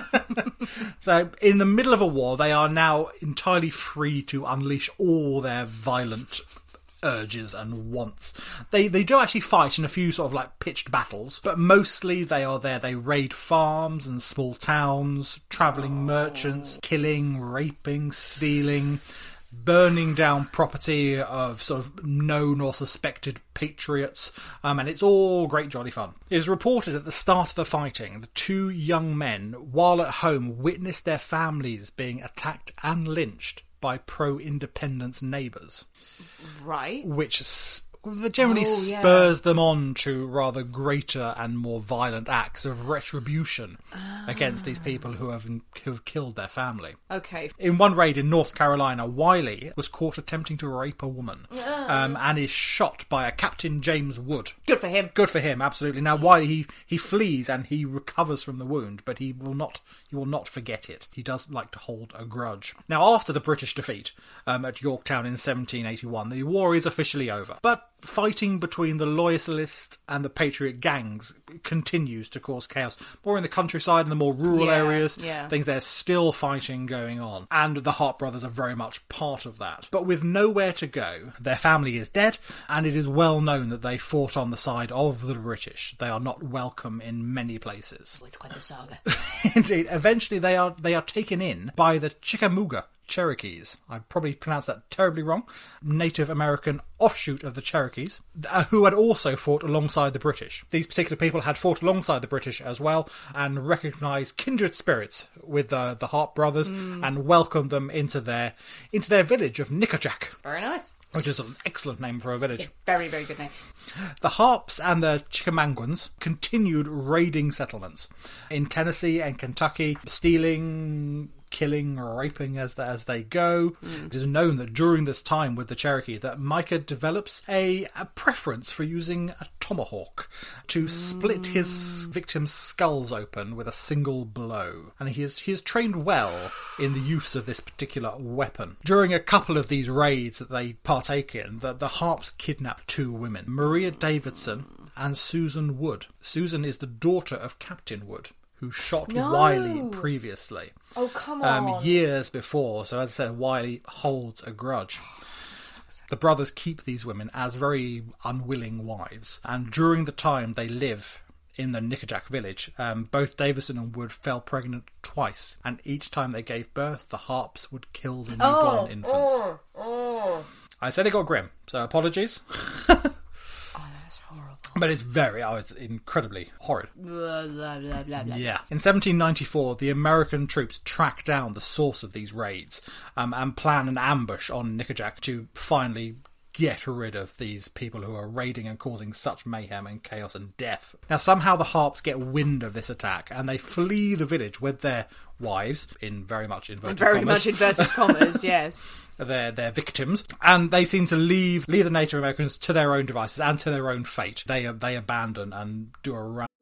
Speaker 8: So, in the middle of a war, they are now entirely free to unleash all their violent urges and wants. They they do actually fight in a few sort of like pitched battles, but mostly they are there. They raid farms and small towns, travelling oh. merchants, killing, raping, stealing, burning down property of sort of known or suspected patriots, um, and it's all great jolly fun. It is reported at the start of the fighting, the two young men, while at home, witnessed their families being attacked and lynched by pro-independence neighbours.
Speaker 7: Right.
Speaker 8: Which generally
Speaker 7: oh, yeah.
Speaker 8: spurs them on to rather greater and more violent acts of retribution ah. against these people who have, who have killed their family.
Speaker 7: Okay.
Speaker 8: In one raid in North Carolina, Wiley was caught attempting to rape a woman ah. um, and is shot by a Captain James Wood.
Speaker 7: Good for him.
Speaker 8: Good for him, absolutely. Now, Wiley, he, he flees and he recovers from the wound, but he will not he will not forget it. He does like to hold a grudge. Now, after the British defeat um, at Yorktown in seventeen eighty-one, the war is officially over. But fighting between the Loyalist and the Patriot gangs continues to cause chaos. More in the countryside and the more rural
Speaker 7: yeah,
Speaker 8: areas,
Speaker 7: yeah.
Speaker 8: things there's still fighting going on. And the Harp brothers are very much part of that. But with nowhere to go, their family is dead, and it is well known that they fought on the side of the British. They are not welcome in many places.
Speaker 7: Oh, it's quite the saga.
Speaker 8: Indeed. Eventually they are they are taken in by the Chickamauga Cherokees. I probably pronounced that terribly wrong. Native American offshoot of the Cherokees, uh, who had also fought alongside the British. These particular people had fought alongside the British as well and recognised kindred spirits with uh, the Harp brothers mm. and welcomed them into their into their village of Nickajack.
Speaker 7: Very nice.
Speaker 8: Which is an excellent name for a village.
Speaker 7: Yeah, very, very good name.
Speaker 8: The Harps and the Chickamauguans continued raiding settlements in Tennessee and Kentucky, stealing, killing, raping as the, as they go. Mm. It is known that during this time with the Cherokee that Micah develops a, a preference for using a tomahawk to mm. split his victims' skulls open with a single blow. And he is he is trained well in the use of this particular weapon. During a couple of these raids that they partake in, the, the Harps kidnap two women, Maria Davidson and Susan Wood. Susan is the daughter of Captain Wood, who shot
Speaker 7: no.
Speaker 8: Wiley previously.
Speaker 7: Oh, come on.
Speaker 8: Um, years before. So as I said, Wiley holds a grudge. The brothers keep these women as very unwilling wives, and during the time they live in the Nickajack village, um, both Davison and Wood fell pregnant twice, and each time they gave birth, the Harps would kill the newborn
Speaker 7: Oh,
Speaker 8: infants.
Speaker 7: oh, oh.
Speaker 8: I said it got grim, so apologies. But it's very, oh, it's incredibly horrid.
Speaker 7: Blah, blah, blah, blah, blah.
Speaker 8: Yeah. In seventeen ninety-four, the American troops track down the source of these raids um, and plan an ambush on Nickajack to finally get rid of these people who are raiding and causing such mayhem and chaos and death. Now, somehow the Harps get wind of this attack and they flee the village with their wives, in very much inverted
Speaker 7: Very
Speaker 8: commas.
Speaker 7: much inverted commas, yes.
Speaker 8: Their, their victims, and they seem to leave leave the Native Americans to their own devices and to their own fate. They they abandon and do a run.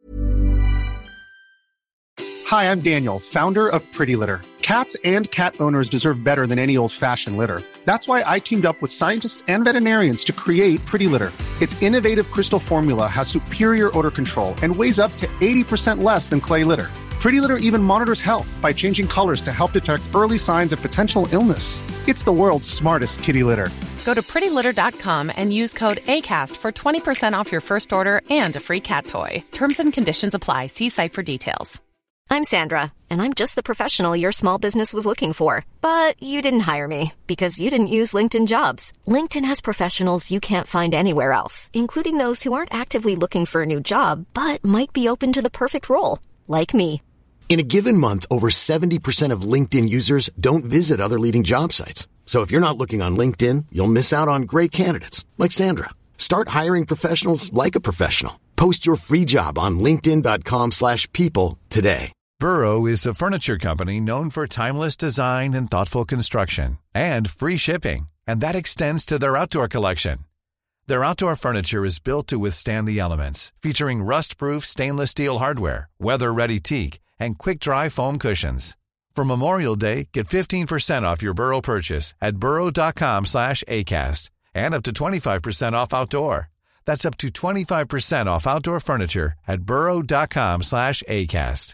Speaker 9: Hi, I'm Daniel, founder of Pretty Litter. Cats and cat owners deserve better than any old-fashioned litter. That's why I teamed up with scientists and veterinarians to create Pretty Litter. Its innovative crystal formula has superior odor control and weighs up to eighty percent less than clay litter. Pretty Litter even monitors health by changing colors to help detect early signs of potential illness. It's the world's smartest kitty litter.
Speaker 10: Go to pretty litter dot com and use code ACAST for twenty percent off your first order and a free cat toy. Terms and conditions apply. See site for details.
Speaker 1: I'm Sandra, and I'm just the professional your small business was looking for. But you didn't hire me because you didn't use LinkedIn Jobs. LinkedIn has professionals you can't find anywhere else, including those who aren't actively looking for a new job, but might be open to the perfect role, like me.
Speaker 2: In a given month, over seventy percent of LinkedIn users don't visit other leading job sites. So if you're not looking on LinkedIn, you'll miss out on great candidates like Sandra. Start hiring professionals like a professional. Post your free job on linkedin dot com slash people today.
Speaker 11: Burrow is a furniture company known for timeless design and thoughtful construction and free shipping, and that extends to their outdoor collection. Their outdoor furniture is built to withstand the elements, featuring rust-proof stainless steel hardware, weather-ready teak, and quick-dry foam cushions. For Memorial Day, get fifteen percent off your Burrow purchase at burrow dot com slash acast and up to twenty-five percent off outdoor. That's up to twenty-five percent off outdoor furniture at burrow dot com slash acast.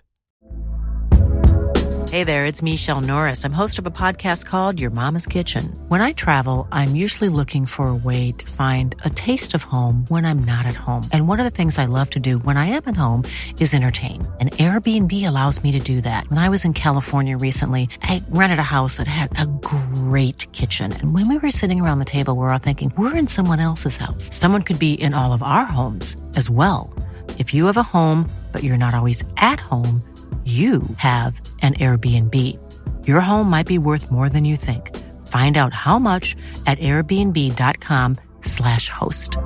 Speaker 12: Hey there, it's Michelle Norris. I'm host of a podcast called Your Mama's Kitchen. When I travel, I'm usually looking for a way to find a taste of home when I'm not at home. And one of the things I love to do when I am at home is entertain. And Airbnb allows me to do that. When I was in California recently, I rented a house that had a great kitchen. And when we were sitting around the table, we were all thinking, we're in someone else's house. Someone could be in all of our homes as well. If you have a home, but you're not always at home, you have an Airbnb. Your home might be worth more than you think. Find out how much at airbnb dot com slash host.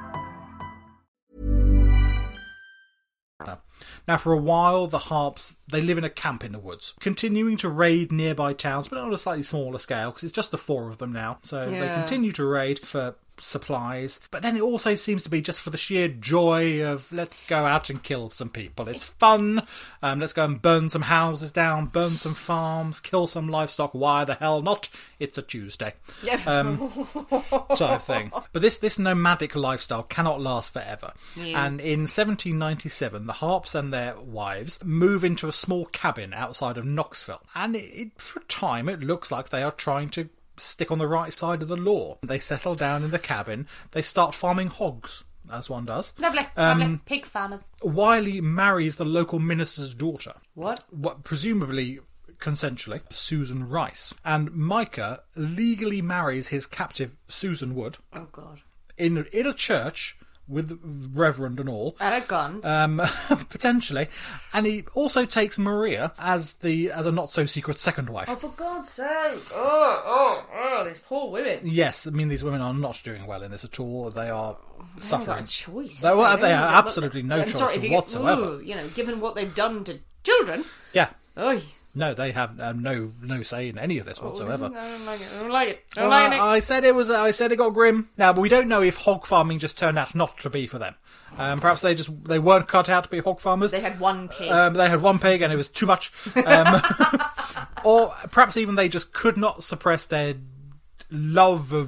Speaker 8: Now, for a while, the Harps, they live in a camp in the woods, continuing to raid nearby towns, but on a slightly smaller scale, because it's just the four of them now. So
Speaker 7: Yeah.
Speaker 8: they continue to raid for supplies, but then it also seems to be just for the sheer joy of let's go out and kill some people. It's fun. Um, let's go and burn some houses down, burn some farms, kill some livestock. Why the hell not? It's a Tuesday.
Speaker 7: Yeah.
Speaker 8: Um, type of thing. But this this nomadic lifestyle cannot last forever.
Speaker 7: Yeah.
Speaker 8: And in seventeen ninety-seven, the Harps and their wives move into a small cabin outside of Knoxville. And it, it, for a time, it looks like they are trying to stick on the right side of the law. They settle down in the cabin. They start farming hogs, as one does.
Speaker 7: Lovely,
Speaker 8: Um,
Speaker 7: lovely. Pig farmers.
Speaker 8: Wiley marries the local minister's daughter.
Speaker 7: What?
Speaker 8: What, presumably consensually, Susan Rice. And Micah legally marries his captive Susan Wood
Speaker 7: Oh, God.
Speaker 8: in in a church with reverend and all.
Speaker 7: And a gun.
Speaker 8: Um, potentially, and he also takes Maria as the as a not so secret second wife.
Speaker 7: Oh, for God's sake. Oh, oh, oh, these poor women.
Speaker 8: Yes, I mean these women are not doing well in this at all. They are
Speaker 7: They haven't
Speaker 8: suffering.
Speaker 7: got a choice.
Speaker 8: They,
Speaker 7: have
Speaker 8: well,
Speaker 7: they?
Speaker 8: they
Speaker 7: They
Speaker 8: have
Speaker 7: haven't got-
Speaker 8: absolutely no
Speaker 7: I'm
Speaker 8: choice
Speaker 7: sorry, if you get-
Speaker 8: whatsoever.
Speaker 7: ooh, you know, given what they've done to children.
Speaker 8: Yeah.
Speaker 7: Oy.
Speaker 8: No, they have um, no no say in any of this
Speaker 7: Oh, this
Speaker 8: whatsoever.
Speaker 7: is- I don't like it. I don't like it. I don't
Speaker 8: Well,
Speaker 7: like it.
Speaker 8: I said it was. I said it got grim. Now, but we don't know if hog farming just turned out not to be for them. Um, perhaps they just they weren't cut out to be hog farmers.
Speaker 7: They had one pig.
Speaker 8: Um, they had one pig and it was too much. Um, or perhaps even they just could not suppress their love of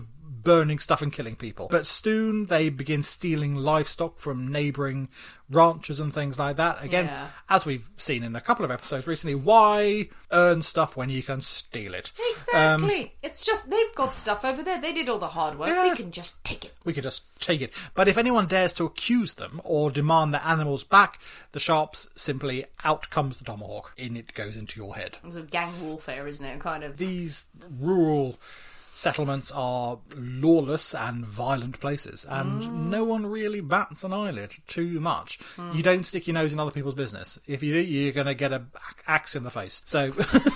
Speaker 8: burning stuff and killing people. But soon they begin stealing livestock from neighbouring ranches and things like that. Again,
Speaker 7: Yeah.
Speaker 8: as we've seen in a couple of episodes recently, why earn stuff when you can steal it?
Speaker 7: Exactly.
Speaker 8: Um,
Speaker 7: It's just, they've got stuff over there. They did all the hard work.
Speaker 8: Yeah.
Speaker 7: We can just take it.
Speaker 8: We could just take it. But if anyone dares to accuse them or demand their animals back, the Sharps simply, out comes the tomahawk. In it goes into your head.
Speaker 7: It's a gang warfare, isn't it? Kind of.
Speaker 8: These rural settlements are lawless and violent places, and
Speaker 7: Mm.
Speaker 8: no one really bats an eyelid too much.
Speaker 7: Mm.
Speaker 8: You don't stick your nose in other people's business. If you do, you're going to get an axe in the face. So...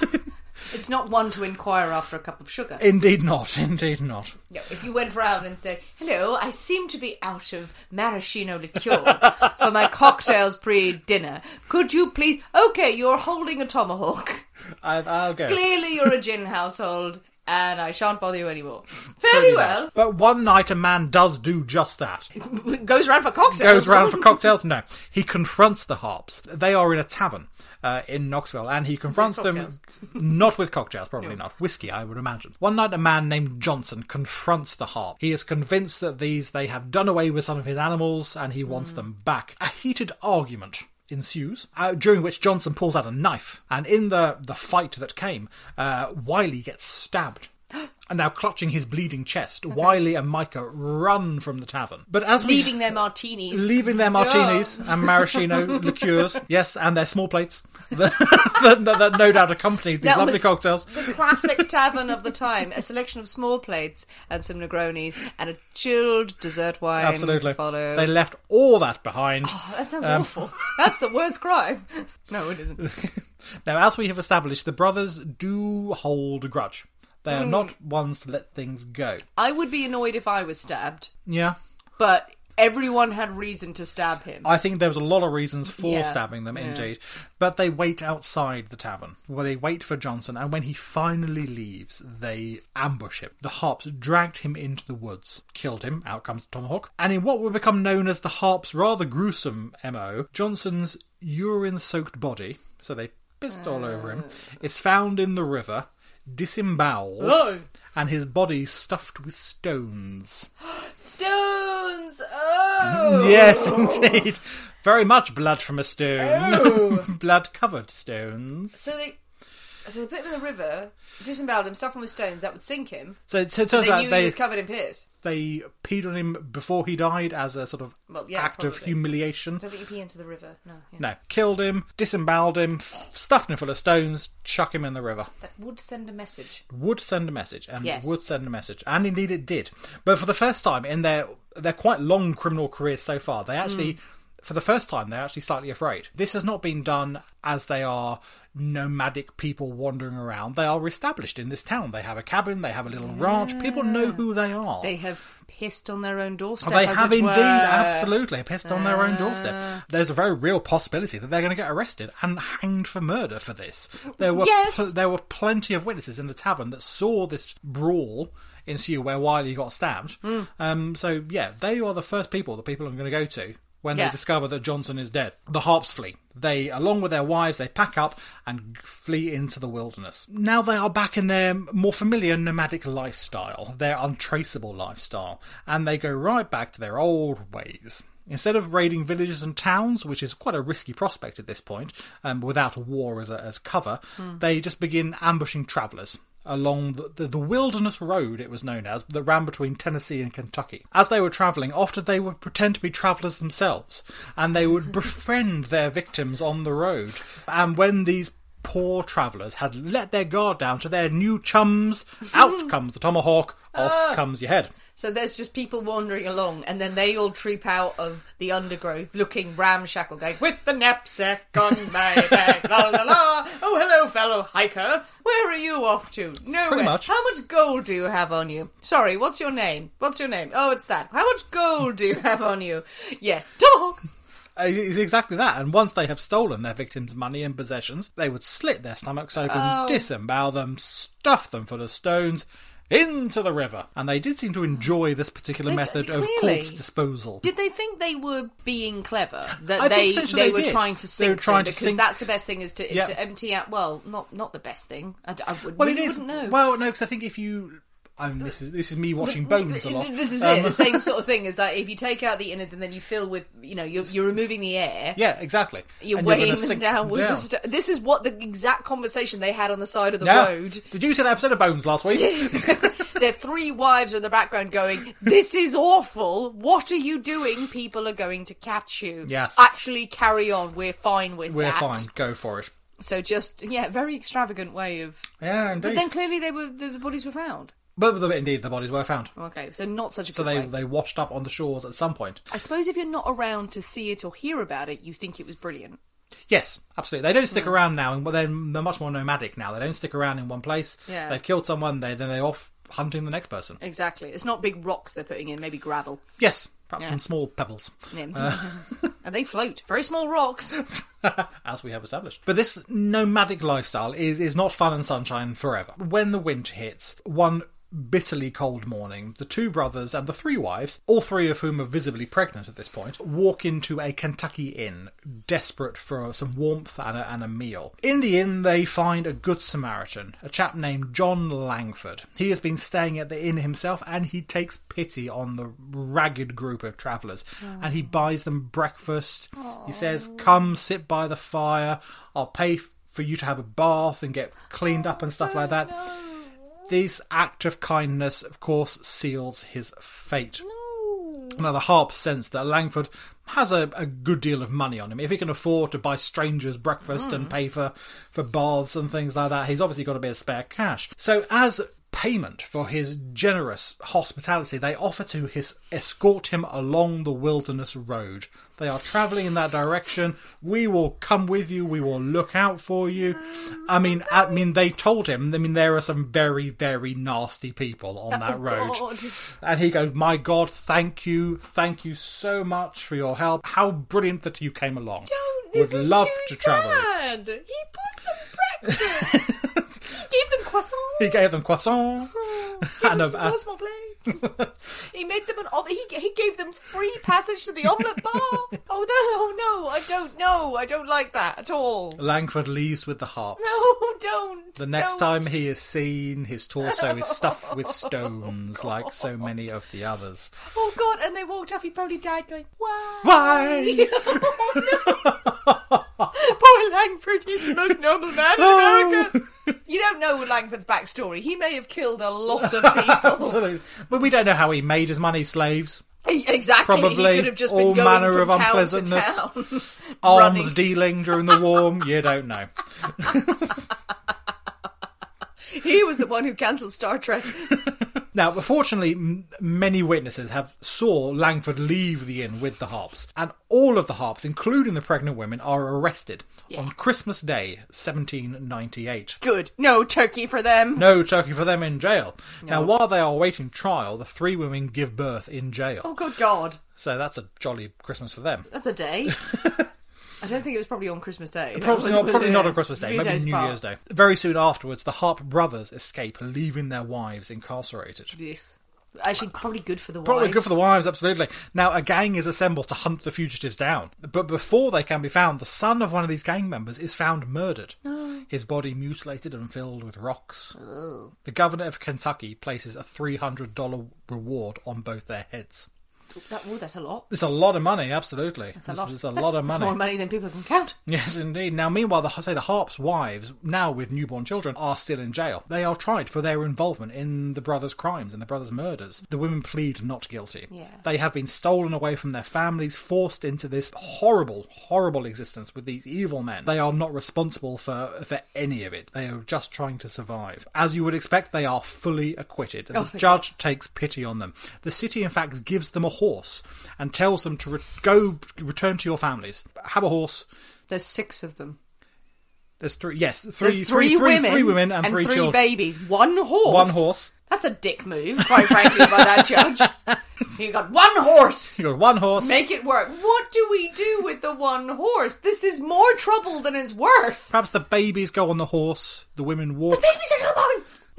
Speaker 7: It's not one to inquire after a cup of sugar.
Speaker 8: Indeed not, indeed not.
Speaker 7: No, if you went round and said, hello, I seem to be out of maraschino liqueur for my cocktails pre-dinner. Could you please... Okay, you're holding a tomahawk.
Speaker 8: I, I'll go.
Speaker 7: Clearly you're a gin household, and I shan't bother you anymore. Fairly well.
Speaker 8: But one night a man does do just that.
Speaker 7: Goes round for cocktails.
Speaker 8: Goes round for cocktails? No. He confronts the Harps. They are in a tavern uh, in Knoxville, and he confronts them... Not with cocktails, probably not. Whiskey, I would imagine. One night a man named Johnson confronts the Harp. He is convinced that these they have done away with some of his animals, and he wants mm. them back. A heated argument ensues, uh, during which Johnson pulls out a knife, and in the, the fight that came, uh, Wiley gets stabbed. And now clutching his bleeding chest, Wiley and Micah run from the tavern. But as we,
Speaker 7: leaving their martinis,
Speaker 8: leaving their martinis
Speaker 7: yeah.
Speaker 8: and maraschino liqueurs, yes, and their small plates that, that, that no doubt accompanied these
Speaker 7: that
Speaker 8: lovely
Speaker 7: was
Speaker 8: cocktails.
Speaker 7: The classic tavern of the time: a selection of small plates and some Negronis and a chilled dessert wine.
Speaker 8: Absolutely,
Speaker 7: follow.
Speaker 8: They left all that behind.
Speaker 7: Oh, that sounds
Speaker 8: um,
Speaker 7: awful. That's the worst crime. No, it isn't.
Speaker 8: Now, as we have established, the brothers do hold a grudge. They are
Speaker 7: Mm.
Speaker 8: not ones to let things go.
Speaker 7: I would be annoyed if I was stabbed.
Speaker 8: Yeah.
Speaker 7: But everyone had reason to stab him.
Speaker 8: I think there was a lot of reasons for
Speaker 7: Yeah.
Speaker 8: stabbing them,
Speaker 7: Yeah.
Speaker 8: indeed. But they wait outside the tavern, where they wait for Johnson, and when he finally leaves, they ambush him. The Harps dragged him into the woods, killed him, out comes the tomahawk, and in what will become known as the Harps' rather gruesome M O, Johnson's urine-soaked body, so they pissed all over him, is found in the river, disemboweled,
Speaker 7: Oh.
Speaker 8: and his body stuffed with stones.
Speaker 7: Stones! Oh!
Speaker 8: Yes, indeed. Very much blood from a stone.
Speaker 7: Oh.
Speaker 8: Blood-covered stones.
Speaker 7: So they, so they put him in the river, disemboweled him, stuffed him with stones. That would sink him.
Speaker 8: So, so it
Speaker 7: But
Speaker 8: turns
Speaker 7: they
Speaker 8: out
Speaker 7: knew
Speaker 8: they
Speaker 7: he was covered in piss.
Speaker 8: they peed on him before he died as a sort of
Speaker 7: Well, yeah,
Speaker 8: act of
Speaker 7: probably.
Speaker 8: humiliation.
Speaker 7: I don't think you pee into the river. No. Yeah.
Speaker 8: No, killed him, disemboweled him, f- stuffed him full of stones, chuck him in the river.
Speaker 7: That would send a message.
Speaker 8: Would send a message, and
Speaker 7: Yes.
Speaker 8: would send a message, and indeed it did. But for the first time in their their quite long criminal careers so far, they actually,
Speaker 7: Mm.
Speaker 8: for the first time, they're actually slightly afraid. This has not been done as they are nomadic people wandering around. They are established in this town. They have a cabin, they have a little ranch. People know who they are.
Speaker 7: They have pissed on their own doorstep.
Speaker 8: They
Speaker 7: as
Speaker 8: have
Speaker 7: it
Speaker 8: indeed,
Speaker 7: were.
Speaker 8: absolutely, pissed on their own
Speaker 7: Uh.
Speaker 8: doorstep. There's a very real possibility that they're going to get arrested and hanged for murder for this. There were
Speaker 7: Yes.
Speaker 8: pl- there were plenty of witnesses in the tavern that saw this brawl ensue where Wiley got stabbed.
Speaker 7: Mm.
Speaker 8: Um, so yeah, they are the first people that people are going to go to when
Speaker 7: Yeah.
Speaker 8: they discover that Johnson is dead. The Harps flee. They, along with their wives, they pack up and flee into the wilderness. Now they are back in their more familiar nomadic lifestyle, their untraceable lifestyle, and they go right back to their old ways. Instead of raiding villages and towns, which is quite a risky prospect at this point, um, without a war as, a, as cover,
Speaker 7: Hmm.
Speaker 8: they just begin ambushing travellers along the, the, the wilderness road, it was known as, that ran between Tennessee and Kentucky. As they were travelling, often they would pretend to be travellers themselves, and they would befriend their victims on the road. And when these poor travellers had let their guard down to their new chums, out comes the tomahawk, off
Speaker 7: Ah.
Speaker 8: comes your head.
Speaker 7: So there's just people wandering along, and then they all troop out of the undergrowth, looking ramshackle, going, with the knapsack on my back, la la la. Oh, hello, fellow hiker. Where are you off to? Nowhere.
Speaker 8: Pretty much.
Speaker 7: How much gold do you have on you? Sorry, what's your name? What's your name? Oh, it's that. How much gold do you have on you? Yes, dog.
Speaker 8: Uh, It's exactly that, and once they have stolen their victims' money and possessions, they would slit their stomachs open,
Speaker 7: Oh.
Speaker 8: disembowel them, stuff them full of stones, into the river. And they did seem to enjoy this particular
Speaker 7: They-
Speaker 8: method of
Speaker 7: clearly.
Speaker 8: corpse disposal.
Speaker 7: Did they think they were being clever? That
Speaker 8: I
Speaker 7: they
Speaker 8: think essentially
Speaker 7: they,
Speaker 8: they
Speaker 7: were
Speaker 8: did.
Speaker 7: trying to
Speaker 8: They
Speaker 7: sink
Speaker 8: were trying
Speaker 7: them,
Speaker 8: to
Speaker 7: because
Speaker 8: sink-
Speaker 7: that's the best thing is to is
Speaker 8: Yeah.
Speaker 7: to empty out. Well, not not the best thing. I, d- I would,
Speaker 8: Well,
Speaker 7: really
Speaker 8: it is.
Speaker 7: wouldn't know.
Speaker 8: Well, no, because I think if you... I mean, this is this is me watching Bones a lot.
Speaker 7: This is
Speaker 8: Um,
Speaker 7: it. The same sort of thing is that if you take out the innards and then you fill with, you know, you're, you're removing the air.
Speaker 8: Yeah, exactly.
Speaker 7: You're
Speaker 8: And
Speaker 7: weighing
Speaker 8: gonna
Speaker 7: them
Speaker 8: sink
Speaker 7: down with
Speaker 8: down.
Speaker 7: the st- This is what the exact conversation they had on the side of the
Speaker 8: Yeah.
Speaker 7: road.
Speaker 8: Did you see that episode of Bones last week?
Speaker 7: Their three wives are in the background going, "This is awful. What are you doing? People are going to catch you.
Speaker 8: Yes.
Speaker 7: Actually, carry on. We're fine with
Speaker 8: We're
Speaker 7: that.
Speaker 8: fine. Go for it.
Speaker 7: So just, yeah, very extravagant way of...
Speaker 8: Yeah, indeed.
Speaker 7: But then clearly they were the, the bodies were found.
Speaker 8: But the, indeed, the bodies were found.
Speaker 7: Okay, so not such a
Speaker 8: So
Speaker 7: good
Speaker 8: they,
Speaker 7: way.
Speaker 8: they washed up on the shores at some point.
Speaker 7: I suppose if you're not around to see it or hear about it, you think it was brilliant.
Speaker 8: Yes, absolutely. They don't stick
Speaker 7: Hmm.
Speaker 8: around now, and they're, they're much more nomadic now. They don't stick around in one place.
Speaker 7: Yeah.
Speaker 8: They've killed someone, they then they're off hunting the next person.
Speaker 7: Exactly. It's not big rocks they're putting in, maybe gravel.
Speaker 8: Yes, perhaps
Speaker 7: Yeah.
Speaker 8: some small pebbles.
Speaker 7: Yeah.
Speaker 8: Uh,
Speaker 7: And they float. Very small rocks.
Speaker 8: as we have established. But this nomadic lifestyle is, is not fun and sunshine forever. When the winter hits, one bitterly cold morning, the two brothers and the three wives, all three of whom are visibly pregnant at this point, walk into a Kentucky inn, desperate for some warmth and a, and a meal. In the inn, they find a good Samaritan, a chap named John Langford. He has been staying at the inn himself, and he takes pity on the ragged group of travellers, and he buys them breakfast. He says, "Come sit by the fire, I'll pay for you to have a bath and get cleaned up and stuff like that." This act of kindness, of course, seals his fate. No. Now, the Harps sense that Langford has a, a good deal of money on him. If he can afford to buy strangers breakfast mm. and pay for, for baths and things like that, he's obviously got a bit of spare cash. So, as payment for his generous hospitality, they offer to his escort him along the wilderness road. They are travelling in that direction. "We will come with you. We will look out for you." I mean, I mean, they told him. I mean, there are some very, very nasty people on that
Speaker 7: Oh,
Speaker 8: road.
Speaker 7: God.
Speaker 8: And he goes, "My God, thank you, thank you so much for your help. How brilliant that you came along.
Speaker 7: Don't. This
Speaker 8: Would
Speaker 7: is
Speaker 8: love
Speaker 7: too
Speaker 8: to travel."
Speaker 7: sad. He put them breakfast. He gave them croissant.
Speaker 8: He gave them croissant.
Speaker 7: Gave
Speaker 8: and
Speaker 7: them
Speaker 8: a-
Speaker 7: some Osmo plates. He made them an om- he he gave them free passage to the omelette bar. Oh no! Oh no! I don't know. I don't like that at all.
Speaker 8: Langford leaves with the Harps.
Speaker 7: No, don't.
Speaker 8: The next
Speaker 7: don't.
Speaker 8: time he is seen, his torso is stuffed with stones, like so many of the others.
Speaker 7: Oh God! And they walked off. He probably died going, "Why?
Speaker 8: Why?"
Speaker 7: Oh no! Poor Langford. He's the most noble man in America. You don't know Langford's backstory. He may have killed a lot of people.
Speaker 8: Absolutely. But we don't know how he made his money, slaves.
Speaker 7: Exactly.
Speaker 8: Probably
Speaker 7: He could have just
Speaker 8: all
Speaker 7: been going
Speaker 8: manner
Speaker 7: from
Speaker 8: of
Speaker 7: town
Speaker 8: unpleasantness.
Speaker 7: to town.
Speaker 8: Arms
Speaker 7: running.
Speaker 8: dealing during the war. You don't know.
Speaker 7: He was the one who cancelled Star Trek.
Speaker 8: Now, fortunately, m- many witnesses have saw Langford leave the inn with the Harps, and all of the Harps, including the pregnant women, are arrested
Speaker 7: Yeah.
Speaker 8: on Christmas Day, seventeen ninety-eight.
Speaker 7: Good. No turkey for them.
Speaker 8: No turkey for them in jail. Now, while they are awaiting trial, the three women give birth in jail.
Speaker 7: Oh, good God.
Speaker 8: So that's a jolly Christmas for them.
Speaker 7: That's a day. I don't think it was probably on Christmas Day. That
Speaker 8: Probably
Speaker 7: was-
Speaker 8: not,
Speaker 7: was
Speaker 8: probably
Speaker 7: it
Speaker 8: not
Speaker 7: a
Speaker 8: on Christmas Day,
Speaker 7: few
Speaker 8: maybe
Speaker 7: days
Speaker 8: New
Speaker 7: apart?
Speaker 8: Year's Day. Very soon afterwards, the Harp brothers escape, leaving their wives incarcerated.
Speaker 7: Yes. Actually, probably good for the
Speaker 8: Probably
Speaker 7: wives.
Speaker 8: good for the wives, absolutely. Now, a gang is assembled to hunt the fugitives down. But before they can be found, the son of one of these gang members is found murdered.
Speaker 7: Oh.
Speaker 8: His body mutilated and filled with rocks. The governor of Kentucky places a three hundred dollars reward on both their heads.
Speaker 7: That, oh, that's a lot.
Speaker 8: It's a lot of money, absolutely.
Speaker 7: That's a
Speaker 8: This
Speaker 7: lot.
Speaker 8: is a
Speaker 7: That's-
Speaker 8: lot of
Speaker 7: that's
Speaker 8: money.
Speaker 7: more money than people can count.
Speaker 8: Yes, indeed. Now, meanwhile, the, say the Harps' wives, now with newborn children, are still in jail. They are tried for their involvement in the brothers' crimes and the brothers' murders. The women plead not guilty.
Speaker 7: Yeah.
Speaker 8: They have been stolen away from their families, forced into this horrible, horrible existence with these evil men. They are not responsible for, for any of it. They are just trying to survive. As you would expect, they are fully acquitted.
Speaker 7: Oh,
Speaker 8: the
Speaker 7: thank
Speaker 8: judge takes pity on them. The city, in fact, gives them a horse and tells them to re- go return to your families. Have a horse.
Speaker 7: There's six of them.
Speaker 8: There's three. Yes, three.
Speaker 7: There's three,
Speaker 8: three, three,
Speaker 7: women,
Speaker 8: three women and, three, children.
Speaker 7: babies. One horse.
Speaker 8: One horse.
Speaker 7: That's a dick move, quite frankly, by that judge. You got one horse.
Speaker 8: You got one horse.
Speaker 7: Make it work. What do we do with the one horse? This is more trouble than it's worth.
Speaker 8: Perhaps the babies go on the horse. The women walk.
Speaker 7: The babies are newborns.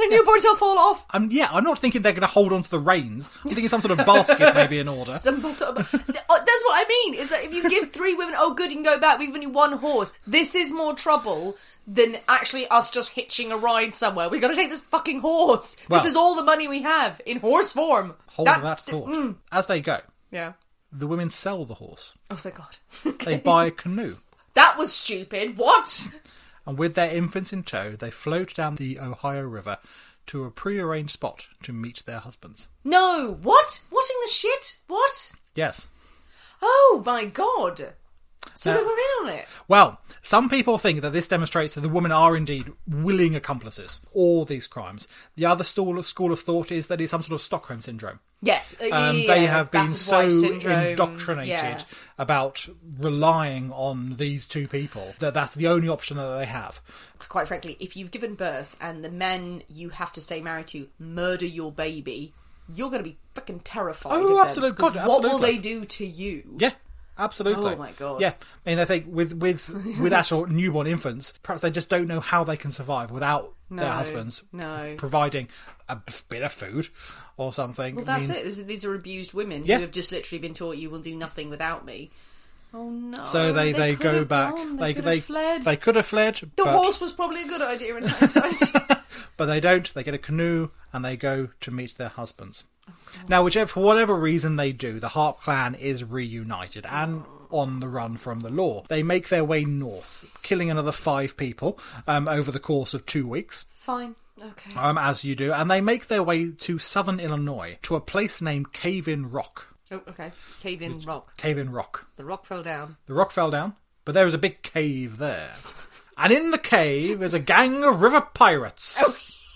Speaker 7: Then your boards will fall off.
Speaker 8: Um, yeah, I'm not thinking they're going to hold on to the reins. I'm thinking some sort of basket may be in order.
Speaker 7: Some sort of, that's what I mean. Is that if you give three women, oh good, you can go back, we've given you one horse. This is more trouble than actually us just hitching a ride somewhere. We've got to take this fucking horse.
Speaker 8: Well,
Speaker 7: this is all the money we have in horse form.
Speaker 8: Hold that, that thought. Mm. As they go,
Speaker 7: yeah,
Speaker 8: the women sell the horse.
Speaker 7: Oh, thank God.
Speaker 8: Okay. They buy a canoe.
Speaker 7: That was stupid. What?
Speaker 8: And with their infants in tow, they float down the Ohio River to a pre-arranged spot to meet their husbands.
Speaker 7: No! What? What in the shit? What?
Speaker 8: Yes.
Speaker 7: Oh, my God. So
Speaker 8: now,
Speaker 7: they were in on it?
Speaker 8: Well, some people think that this demonstrates that the women are indeed willing accomplices, all these crimes. The other school of, school of thought is that it's some sort of Stockholm syndrome.
Speaker 7: Yes. Uh,
Speaker 8: um,
Speaker 7: yeah,
Speaker 8: they have been so
Speaker 7: syndrome,
Speaker 8: indoctrinated
Speaker 7: yeah.
Speaker 8: about relying on these two people that that's the only option that they have.
Speaker 7: Quite frankly, if you've given birth and the men you have to stay married to murder your baby, you're going to be fucking terrified
Speaker 8: oh,
Speaker 7: of
Speaker 8: absolutely.
Speaker 7: them.
Speaker 8: God, absolutely.
Speaker 7: What will they do to you?
Speaker 8: Yeah. Absolutely.
Speaker 7: Oh my God.
Speaker 8: Yeah. I mean, I think with with with actual newborn infants, perhaps they just don't know how they can survive without
Speaker 7: no,
Speaker 8: their husbands
Speaker 7: no.
Speaker 8: providing a bit of food or something.
Speaker 7: Well, that's
Speaker 8: I mean,
Speaker 7: it. These are abused women
Speaker 8: yeah.
Speaker 7: who have just literally been taught you will do nothing without me. Oh no!
Speaker 8: So they, they, they go back.
Speaker 7: Gone.
Speaker 8: They
Speaker 7: they
Speaker 8: they
Speaker 7: could have fled.
Speaker 8: They could have fled.
Speaker 7: The
Speaker 8: but,
Speaker 7: horse was probably a good idea in hindsight.
Speaker 8: But they don't. They get a canoe and they go to meet their husbands. Oh, now, whichever for whatever reason they do, the Harp clan is reunited and on the run from the law. They make their way north, killing another five people um, over the course of two weeks.
Speaker 7: Fine. Okay.
Speaker 8: Um, as you do, and they make their way to southern Illinois to a place named Cave-In Rock.
Speaker 7: Oh, okay. Cave-In Rock.
Speaker 8: Cave-In Rock.
Speaker 7: The rock fell down.
Speaker 8: The rock fell down, but there is a big cave there. And in the cave is a gang of river pirates.
Speaker 7: Oh,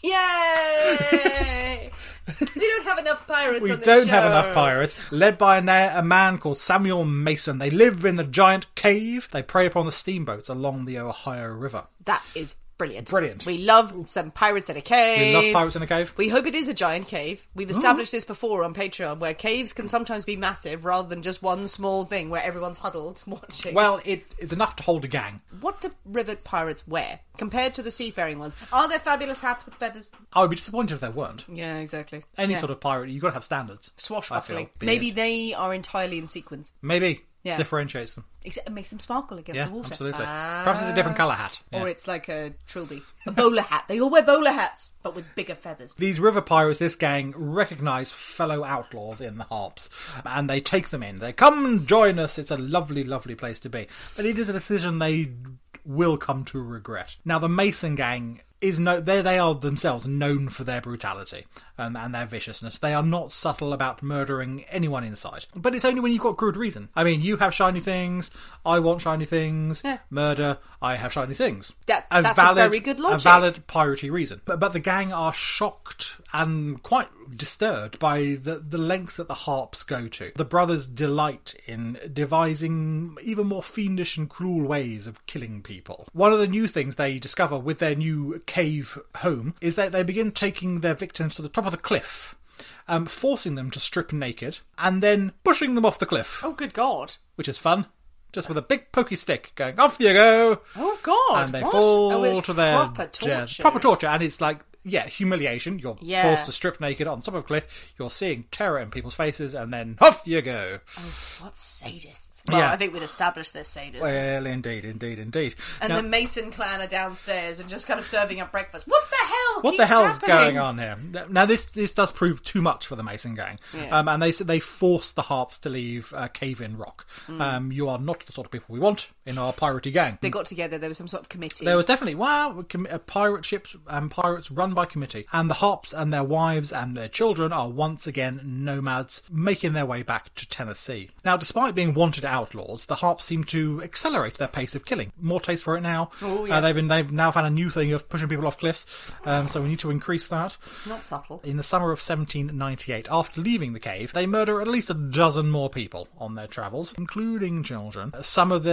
Speaker 7: yay! We don't have enough pirates
Speaker 8: we
Speaker 7: on the
Speaker 8: don't
Speaker 7: show.
Speaker 8: have enough pirates. Led by a, na- a man called Samuel Mason. They live in the giant cave. They prey upon the steamboats along the Ohio River.
Speaker 7: That is brilliant.
Speaker 8: Brilliant.
Speaker 7: We love some pirates in a cave.
Speaker 8: We love pirates in a cave.
Speaker 7: We hope it is a giant cave. We've established Ooh. this before on Patreon, where caves can sometimes be massive rather than just one small thing where everyone's huddled watching.
Speaker 8: Well, it is enough to hold a gang.
Speaker 7: What do river pirates wear compared to the seafaring ones? Are there fabulous hats with feathers?
Speaker 8: I would be disappointed if there weren't.
Speaker 7: Yeah, exactly.
Speaker 8: Any
Speaker 7: yeah.
Speaker 8: sort of pirate, you've got to have standards.
Speaker 7: Swashbuckling. Maybe it. they are entirely in sequins.
Speaker 8: Maybe.
Speaker 7: Yeah.
Speaker 8: Differentiates them.
Speaker 7: It makes them sparkle against
Speaker 8: yeah,
Speaker 7: the water.
Speaker 8: Absolutely.
Speaker 7: Ah.
Speaker 8: Perhaps it's a different colour hat. Yeah.
Speaker 7: Or it's like a trilby. A bowler hat. They all wear bowler hats, but with bigger feathers.
Speaker 8: These river pirates, this gang, recognise fellow outlaws in the Harps, and they take them in. They come and join us. It's a lovely, lovely place to be. But it is a decision they will come to regret. Now, the Mason gang is no, they they are themselves known for their brutality um, and their viciousness. They are not subtle about murdering anyone in sight. But it's only when you've got good reason. I mean, you have shiny things, I want shiny things,
Speaker 7: yeah.
Speaker 8: murder, I have shiny things.
Speaker 7: That, a that's valid, a very good logic.
Speaker 8: A valid piratey reason. But, but the gang are shocked and quite disturbed by the, the lengths that the Harps go to. The brothers delight in devising even more fiendish and cruel ways of killing people. One of the new things they discover with their new cave home is that they begin taking their victims to the top of the cliff, um, forcing them to strip naked, and then pushing them off the cliff.
Speaker 7: Oh, good God.
Speaker 8: Which is fun. Just with a big pokey stick going, off you go!
Speaker 7: Oh, God.
Speaker 8: And they
Speaker 7: what?
Speaker 8: fall
Speaker 7: oh,
Speaker 8: to their
Speaker 7: proper torture.
Speaker 8: Proper torture. And it's like, yeah, humiliation. You're
Speaker 7: yeah.
Speaker 8: forced to strip naked on top of a cliff. You're seeing terror in people's faces, and then off you go.
Speaker 7: Oh, what sadists. Well,
Speaker 8: yeah.
Speaker 7: I think we'd established they're sadists.
Speaker 8: Well, indeed, indeed, indeed.
Speaker 7: And
Speaker 8: now,
Speaker 7: the Mason clan are downstairs and just kind of serving up breakfast. What the hell
Speaker 8: What
Speaker 7: keeps
Speaker 8: the hell's
Speaker 7: happening?
Speaker 8: going on here? Now, this this does prove too much for the Mason gang.
Speaker 7: Yeah.
Speaker 8: Um, and they they force the Harps to leave uh, Cave-In Rock. Mm. Um, you are not the sort of people we want in our piratey gang.
Speaker 7: They got together. There was some sort of committee.
Speaker 8: There was definitely, wow, a pirate ships and pirates run by committee. And the Harps and their wives and their children are once again nomads, making their way back to Tennessee. Now, despite being wanted outlaws, the Harps seem to accelerate their pace of killing. More taste for it now.
Speaker 7: Oh, yeah.
Speaker 8: Uh, they've been, they've now found a new thing of pushing people off cliffs, um, so we need to increase that.
Speaker 7: Not subtle.
Speaker 8: In the summer of seventeen ninety-eight, after leaving the cave, they murder at least a dozen more people on their travels, including children. Some of their victims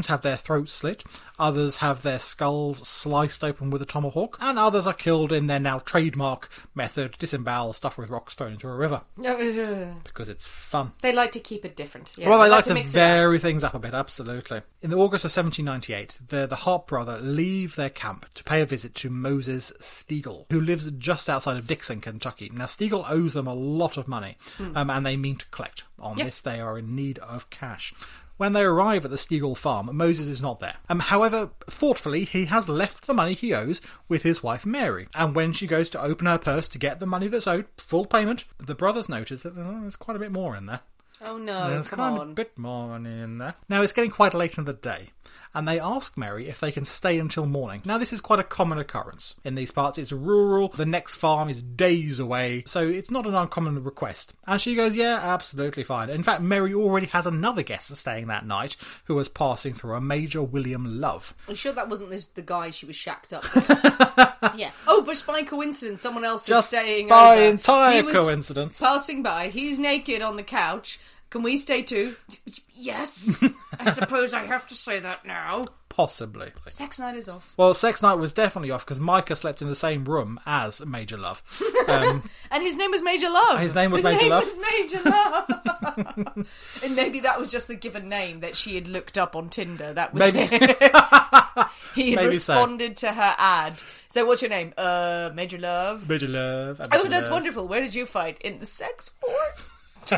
Speaker 8: have their throats slit, others have their skulls sliced open with a tomahawk, and others are killed in their now trademark method, disembowel, stuff with rocks thrown into a river. Because it's fun.
Speaker 7: They like to keep it different. Yeah,
Speaker 8: well, they,
Speaker 7: they
Speaker 8: like,
Speaker 7: like
Speaker 8: to,
Speaker 7: to mix
Speaker 8: vary things up a bit, absolutely. In the August of seventeen ninety-eight, the, the Harp brother leave their camp to pay a visit to Moses Stiegel, who lives just outside of Dixon, Kentucky. Now, Stiegel owes them a lot of money,
Speaker 7: Hmm.
Speaker 8: um, and they mean to collect on
Speaker 7: Yep.
Speaker 8: this. They are in need of cash. When they arrive at the Stiegel farm, Moses is not there. Um, however, thoughtfully, he has left the money he owes with his wife Mary. And when she goes to open her purse to get the money that's owed, full payment, the brothers notice that there's quite a bit more in there.
Speaker 7: Oh no,
Speaker 8: There's
Speaker 7: come
Speaker 8: kind
Speaker 7: on.
Speaker 8: of a bit more money in there. Now, it's getting quite late in the day, and they ask Mary if they can stay until morning. Now, this is quite a common occurrence in these parts. It's rural, the next farm is days away, so it's not an uncommon request. And she goes, yeah, absolutely fine. In fact, Mary already has another guest staying that night who was passing through, a Major William Love.
Speaker 7: I'm sure that wasn't this, the guy she was shacked up with. Yeah. Oh, but by coincidence, someone else
Speaker 8: Just
Speaker 7: is staying
Speaker 8: by
Speaker 7: over.
Speaker 8: entire
Speaker 7: He was
Speaker 8: coincidence.
Speaker 7: Passing by, he's naked on the couch. Can we stay too? Yes. I suppose I have to say that now.
Speaker 8: Possibly.
Speaker 7: Sex night is off.
Speaker 8: Well, sex night was definitely off because Micah slept in the same room as Major Love. Um,
Speaker 7: And his name was Major Love.
Speaker 8: His name was
Speaker 7: his
Speaker 8: Major
Speaker 7: name
Speaker 8: Love.
Speaker 7: was Major Love. And maybe that was just the given name that she had looked up on Tinder. That was
Speaker 8: Maybe.
Speaker 7: it. He had
Speaker 8: Maybe so.
Speaker 7: responded to her ad. So what's your name? Uh, Major Love.
Speaker 8: Major Love.
Speaker 7: Oh,
Speaker 8: Major
Speaker 7: that's
Speaker 8: Love.
Speaker 7: wonderful. Where did you fight? In the sex force?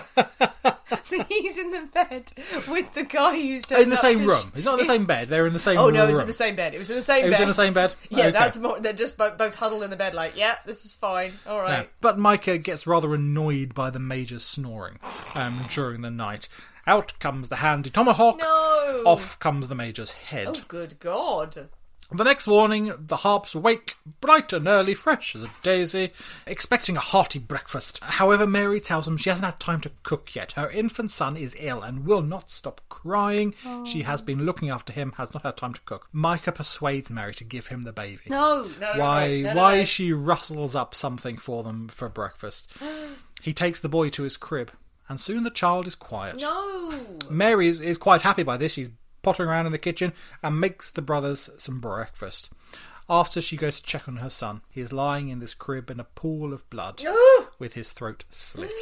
Speaker 7: So he's in the bed with the guy who's turned
Speaker 8: In the
Speaker 7: up
Speaker 8: same
Speaker 7: to
Speaker 8: room.
Speaker 7: sh-
Speaker 8: He's not in the same bed. They're in the same
Speaker 7: Oh
Speaker 8: room.
Speaker 7: no, it was in the same bed. It was in the same
Speaker 8: It
Speaker 7: bed.
Speaker 8: was in the same bed?
Speaker 7: Yeah,
Speaker 8: Okay.
Speaker 7: that's more. They're just both, both huddled in the bed, like, yeah, this is fine. All right.
Speaker 8: No. But Micah gets rather annoyed by the Major's snoring um, during the night. Out comes the handy tomahawk.
Speaker 7: No.
Speaker 8: Off comes the Major's head.
Speaker 7: Oh, good God.
Speaker 8: The next morning, the Harps wake bright and early, fresh as a daisy, expecting a hearty breakfast. However, Mary tells them she hasn't had time to cook yet. Her infant son is ill and will not stop crying.
Speaker 7: Oh.
Speaker 8: She has been looking after him, has not had time to cook. Micah persuades Mary to give him the baby.
Speaker 7: No, no, no,
Speaker 8: Why,
Speaker 7: no, no, no,
Speaker 8: why
Speaker 7: no.
Speaker 8: she rustles up something for them for breakfast. He takes the boy to his crib, and soon the child is quiet.
Speaker 7: No.
Speaker 8: Mary is, is quite happy by this. She's pottering around in the kitchen and makes the brothers some breakfast. After she goes to check on her son, he is lying in this crib in a pool of blood with his throat slit.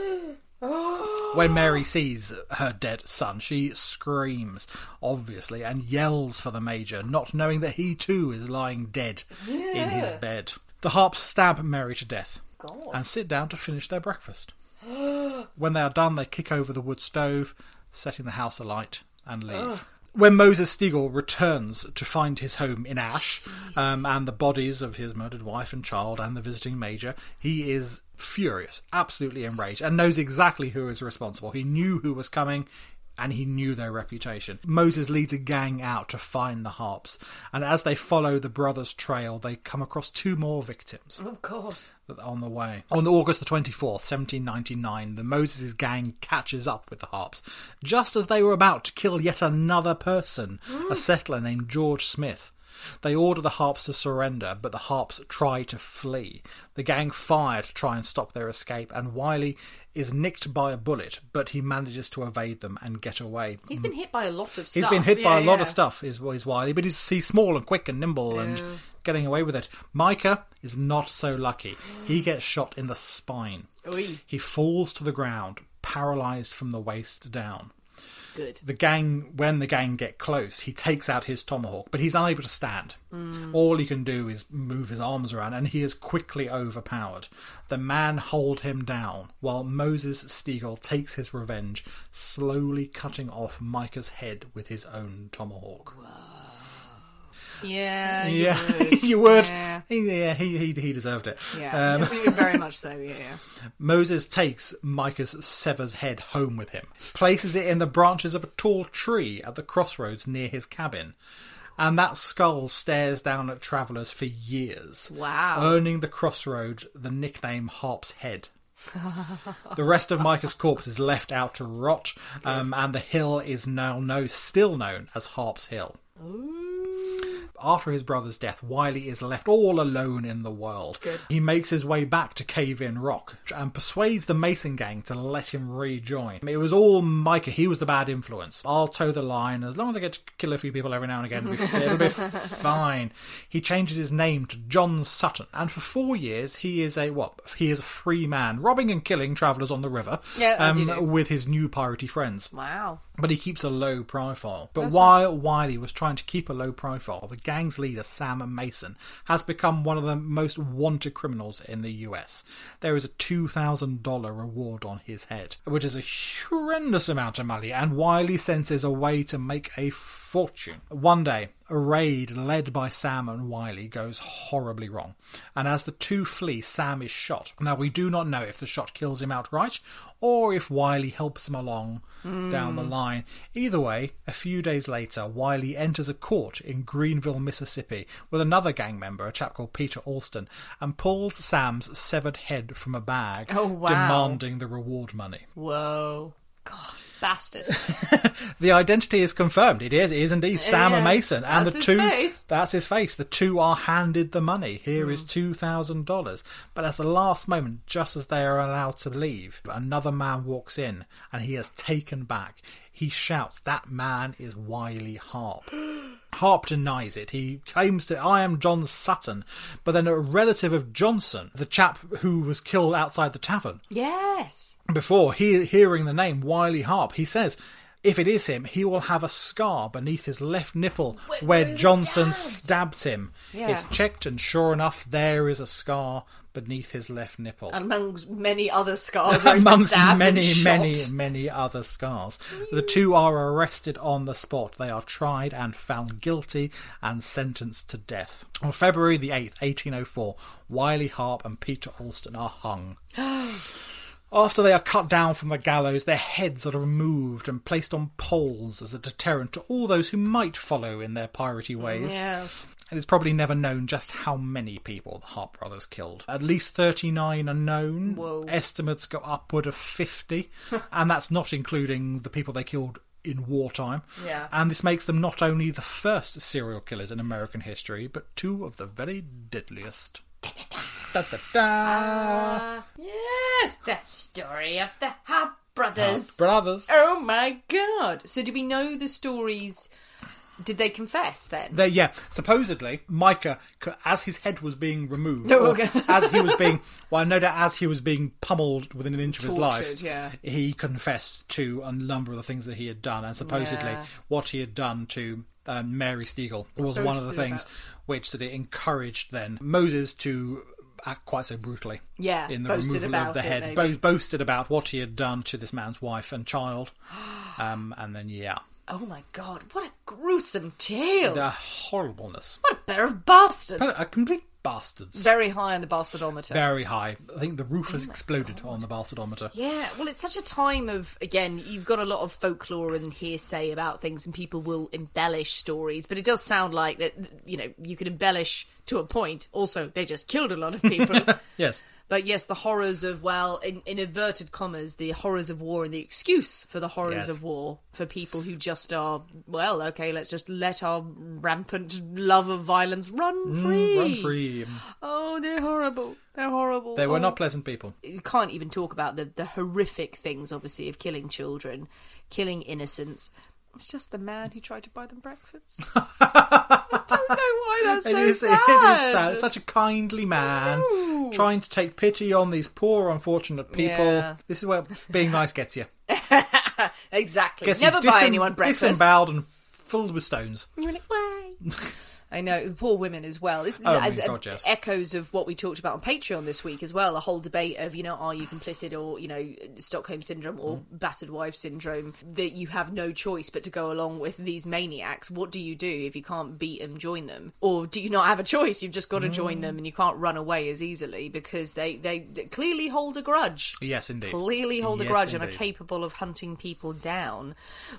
Speaker 8: When Mary sees her dead son, she screams, obviously, and yells for the Major, not knowing that he too is lying dead in his bed. The Harps stab Mary to death
Speaker 7: God.
Speaker 8: and sit down to finish their breakfast. When they are done, they kick over the wood stove, setting the house alight, and leave.
Speaker 7: Ugh.
Speaker 8: When Moses Stiegel returns to find his home in ash, um, and the bodies of his murdered wife and child and the visiting Major, he is furious, absolutely enraged, and knows exactly who is responsible. He knew who was coming, and he knew their reputation. Moses leads a gang out to find the Harps, and as they follow the brothers' trail, they come across two more victims
Speaker 7: Oh, God.
Speaker 8: on the way. On August the twenty-fourth, seventeen ninety-nine, the Moses' gang catches up with the Harps, just as they were about to kill yet another person, a settler named George Smith. They order the Harps to surrender, but the Harps try to flee. The gang fire to try and stop their escape, and Wiley is nicked by a bullet, but he manages to evade them and get away.
Speaker 7: He's been hit by a lot of stuff.
Speaker 8: He's been hit by a
Speaker 7: Yeah,
Speaker 8: lot
Speaker 7: yeah.
Speaker 8: of stuff, is, is Wiley, but he's, he's small and quick and nimble and
Speaker 7: Yeah.
Speaker 8: getting away with it. Micah is not so lucky. He gets shot in the spine.
Speaker 7: Oi.
Speaker 8: He falls to the ground, paralysed from the waist down.
Speaker 7: Good.
Speaker 8: The gang, when the gang get close, he takes out his tomahawk, but he's unable to stand.
Speaker 7: Mm.
Speaker 8: All he can do is move his arms around, and he is quickly overpowered. The man hold him down, while Moses Stiegel takes his revenge, slowly cutting off Micah's head with his own tomahawk.
Speaker 7: Yeah, you
Speaker 8: Yeah,
Speaker 7: would.
Speaker 8: you would.
Speaker 7: Yeah,
Speaker 8: He, yeah, he, he he deserved it.
Speaker 7: yeah.
Speaker 8: Um,
Speaker 7: Very much so, yeah.
Speaker 8: Moses takes Micah's severed head home with him, places it in the branches of a tall tree at the crossroads near his cabin, and that skull stares down at travellers for years,
Speaker 7: Wow.
Speaker 8: earning the crossroad the nickname Harp's Head. The rest of Micah's corpse is left out to rot, um, and the hill is now no, still known as Harp's Hill. after his brother's death, Wiley is left all alone in the world.
Speaker 7: Good.
Speaker 8: He makes his way back to Cave In Rock and persuades the Mason gang to let him rejoin. It was all Micah. He was the bad influence. I'll toe the line. As long as I get to kill a few people every now and again, it'll be, it'll be fine. He changes his name to John Sutton. And for four years, he is a, what? He is a free man, robbing and killing travellers on the river
Speaker 7: yeah, as
Speaker 8: um,
Speaker 7: you do.
Speaker 8: with his new piratey friends.
Speaker 7: Wow.
Speaker 8: But he keeps a low profile. But
Speaker 7: That's
Speaker 8: while right. Wiley was trying to keep a low profile, the gang's leader, Sam Mason, has become one of the most wanted criminals in the U S. There is a two thousand dollars reward on his head, which is a horrendous amount of money, and Wiley senses a way to make a fortune. One day, a raid led by Sam and Wiley goes horribly wrong, and as the two flee, Sam is shot. Now, we do not know if the shot kills him outright, or if Wiley helps him along mm. down the line. Either way, a few days later, Wiley enters a court in Greenville, Mississippi, with another gang member, a chap called Peter Alston, and pulls Sam's severed head from a bag,
Speaker 7: oh, wow.
Speaker 8: demanding the reward money.
Speaker 7: Whoa. God. Bastard.
Speaker 8: The identity is confirmed. It is, it is indeed Sam
Speaker 7: yeah,
Speaker 8: Mason, and
Speaker 7: that's
Speaker 8: the two.
Speaker 7: His face.
Speaker 8: That's his face. The two are handed the money. Here
Speaker 7: mm.
Speaker 8: is two thousand dollars. But at the last moment, just as they are allowed to leave, another man walks in, and he has taken back. He shouts, "That man is Wiley Harp." Harp denies it. He claims to, "I am John Sutton," but then a relative of Johnson, the chap who was killed outside the tavern.
Speaker 7: Yes.
Speaker 8: Before he, hearing the name Wiley Harp, he says, if it is him, he will have a scar beneath his left nipple where, where, where Johnson stabbed. stabbed him.
Speaker 7: Yeah.
Speaker 8: It's checked, and sure enough, there is a scar beneath his left nipple.
Speaker 7: And amongst many other scars. Where
Speaker 8: amongst
Speaker 7: been
Speaker 8: many,
Speaker 7: and
Speaker 8: many,
Speaker 7: shot.
Speaker 8: many other scars. The two are arrested on the spot. They are tried and found guilty and sentenced to death. On February the eighth, eighteen oh four, Wiley Harp and Peter Alston are hung. After they are cut down from the gallows, their heads are removed and placed on poles as a deterrent to all those who might follow in their piratey ways.
Speaker 7: Yes.
Speaker 8: And it's probably never known just how many people the Harp brothers killed. At least thirty-nine are known.
Speaker 7: Whoa.
Speaker 8: Estimates go upward of fifty. And that's not including the people they killed in wartime.
Speaker 7: Yeah.
Speaker 8: And this makes them not only the first serial killers in American history, but two of the very deadliest. Da, da, da. Da, da, da.
Speaker 7: Uh, yes, that story of the Harp brothers.
Speaker 8: Harp brothers.
Speaker 7: Oh my god. So do we know the stories? Did they confess then?
Speaker 8: They, yeah, supposedly Micah, as his head was being removed,
Speaker 7: oh, okay.
Speaker 8: as he was being, well, no doubt as he was being pummeled within an inch
Speaker 7: Tortured,
Speaker 8: of his life,
Speaker 7: yeah.
Speaker 8: he confessed to a number of the things that he had done, and supposedly
Speaker 7: yeah.
Speaker 8: what he had done to um, Mary Stiegel was one of the things
Speaker 7: that.
Speaker 8: which that it encouraged then Moses to act quite so brutally.
Speaker 7: Yeah,
Speaker 8: in the
Speaker 7: boasted
Speaker 8: removal
Speaker 7: about
Speaker 8: of the
Speaker 7: it,
Speaker 8: head,
Speaker 7: maybe.
Speaker 8: Bo- boasted about what he had done to this man's wife and child, um, and then yeah.
Speaker 7: Oh my god, what a gruesome tale.
Speaker 8: The horribleness.
Speaker 7: What a pair of bastards.
Speaker 8: A complete bastards.
Speaker 7: Very high on the bastardometer.
Speaker 8: Very high. I think the roof has
Speaker 7: oh
Speaker 8: exploded
Speaker 7: god.
Speaker 8: on the bastardometer.
Speaker 7: Yeah, well, it's such a time of, again, you've got a lot of folklore and hearsay about things, and people will embellish stories, but it does sound like that, you know, you can embellish to a point. Also, they just killed a lot of people.
Speaker 8: Yes.
Speaker 7: But yes, the horrors of, well, in, in inverted commas, the horrors of war and the excuse for the horrors
Speaker 8: yes.
Speaker 7: of war for people who just are, well, okay, let's just let our rampant love of violence run free.
Speaker 8: Mm, run free.
Speaker 7: Oh, they're horrible. They're horrible.
Speaker 8: They were
Speaker 7: oh.
Speaker 8: not pleasant people.
Speaker 7: You can't even talk about the, the horrific things, obviously, of killing children, killing innocents. It's just the man who tried to buy them breakfast. I don't know why that's so
Speaker 8: it is,
Speaker 7: sad.
Speaker 8: It is sad. Such a kindly man Ooh. trying to take pity on these poor, unfortunate people. Yeah. This is where being nice gets you.
Speaker 7: Exactly.
Speaker 8: Gets
Speaker 7: Never
Speaker 8: you
Speaker 7: buy
Speaker 8: disem-
Speaker 7: anyone breakfast.
Speaker 8: Disemboweled and filled with stones.
Speaker 7: You're like, why? I know, the poor women as well. Isn't
Speaker 8: oh,
Speaker 7: as
Speaker 8: my God, yes.
Speaker 7: echoes of what we talked about on Patreon this week as well, a whole debate of, you know, are you complicit or, you know, Stockholm Syndrome or mm. battered wife syndrome, that you have no choice but to go along with these maniacs. What do you do if you can't beat them, join them? Or do you not have a choice? You've just got to mm. join them and you can't run away as easily because they, they clearly hold a grudge.
Speaker 8: Yes, indeed.
Speaker 7: Clearly hold
Speaker 8: yes,
Speaker 7: a grudge
Speaker 8: indeed.
Speaker 7: and are capable of hunting people down.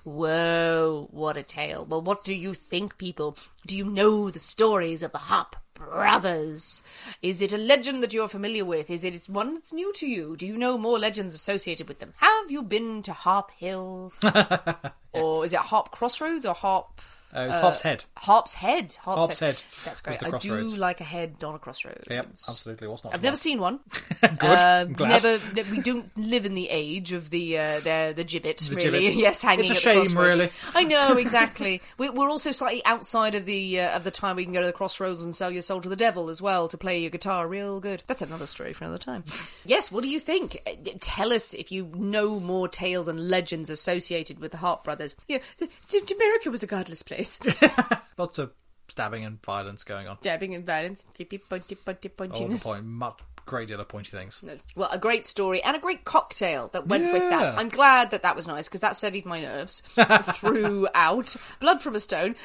Speaker 7: Whoa, what a tale. Well, what do you think, people? Do you know the stories of the Harp brothers? Is it a legend that you're familiar with? Is it one that's new to you? Do you know more legends associated with them? Have you been to Harp Hill? Yes. Or is it Harp Crossroads or Harp...
Speaker 8: Uh, it was Hop's Head.
Speaker 7: Hop's Head. Hop's,
Speaker 8: Hop's
Speaker 7: Head.
Speaker 8: Head.
Speaker 7: That's great.
Speaker 8: was the
Speaker 7: I do
Speaker 8: Crossroads.
Speaker 7: like a head on a crossroads.
Speaker 8: Yep, absolutely. What's not?
Speaker 7: I've never seen one.
Speaker 8: Good.
Speaker 7: Uh,
Speaker 8: I'm glad.
Speaker 7: Never. ne- We don't live in the age of the uh, the, the gibbet.
Speaker 8: The
Speaker 7: really,
Speaker 8: gibbet.
Speaker 7: yes, hanging.
Speaker 8: It's a
Speaker 7: at the
Speaker 8: shame,
Speaker 7: crossroads.
Speaker 8: really.
Speaker 7: I know exactly. we, we're also slightly outside of the uh, of the time we can go to the crossroads and sell your soul to the devil as well to play your guitar real good. That's another story for another time. Yes. What do you think? Uh, Tell us if you know more tales and legends associated with the Hart brothers. Yeah, the, the, America was a godless place.
Speaker 8: Lots of stabbing and violence going on.
Speaker 7: Stabbing and violence. Creepy, pointy, pointy,
Speaker 8: All the
Speaker 7: pointiness.
Speaker 8: point. Much, great deal of pointy things.
Speaker 7: Well, a great story and a great cocktail that went with
Speaker 8: Yeah.
Speaker 7: that. I'm glad that that was nice because that steadied my nerves throughout. Blood from a stone.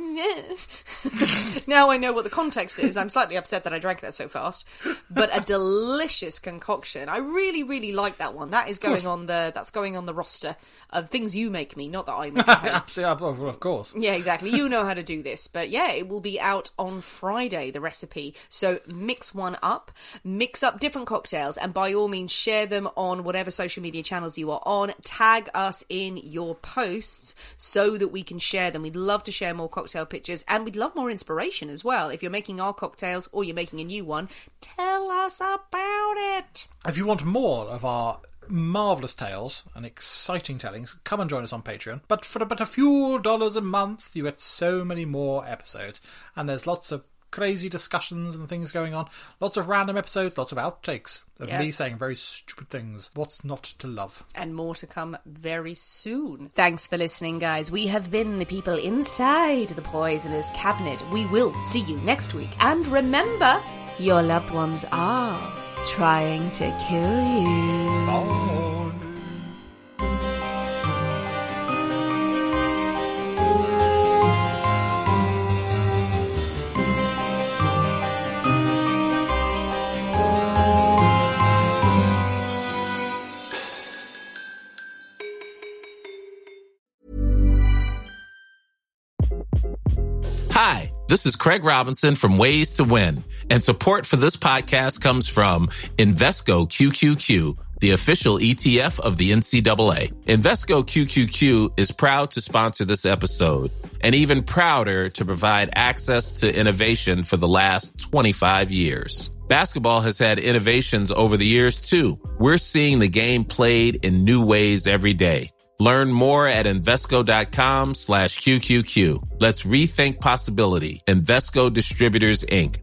Speaker 7: Now I know what the context is. I'm slightly upset that I drank that so fast, but a delicious concoction. I really, really like that one. That is going
Speaker 8: Good.
Speaker 7: on the that's going on the roster of things you make me, not that I make. you.
Speaker 8: Absolutely, of of course.
Speaker 7: Yeah, exactly. You know how to do this. But yeah, it will be out on Friday, the recipe. So mix one up, mix up different cocktails, and by all means share them on whatever social media channels you are on. Tag us in your posts so that we can share them. We'd love to share more cocktail pictures, and we'd love more inspiration as well. If you're making our cocktails or you're making a new one, tell us about it.
Speaker 8: If you want more of our marvellous tales and exciting tellings, come and join us on Patreon. But for about a few dollars a month, you get so many more episodes. And there's lots of crazy discussions and things going on. Lots of random episodes, lots of outtakes of
Speaker 7: Yes.
Speaker 8: me saying very stupid things. What's not to love?
Speaker 7: And more to come very soon. Thanks for listening, guys. We have been the people inside the Poisoner's Cabinet. We will see you next week. And remember, your loved ones are trying to kill you.
Speaker 8: Oh.
Speaker 13: Hi, this is Craig Robinson from Ways to Win, and support for this podcast comes from Invesco Q Q Q, the official E T F of the N C double A. Invesco Q Q Q is proud to sponsor this episode, and even prouder to provide access to innovation for the last twenty-five years. Basketball has had innovations over the years, too. We're seeing the game played in new ways every day. Learn more at Invesco.com slash QQQ. Let's rethink possibility. Invesco Distributors, Incorporated.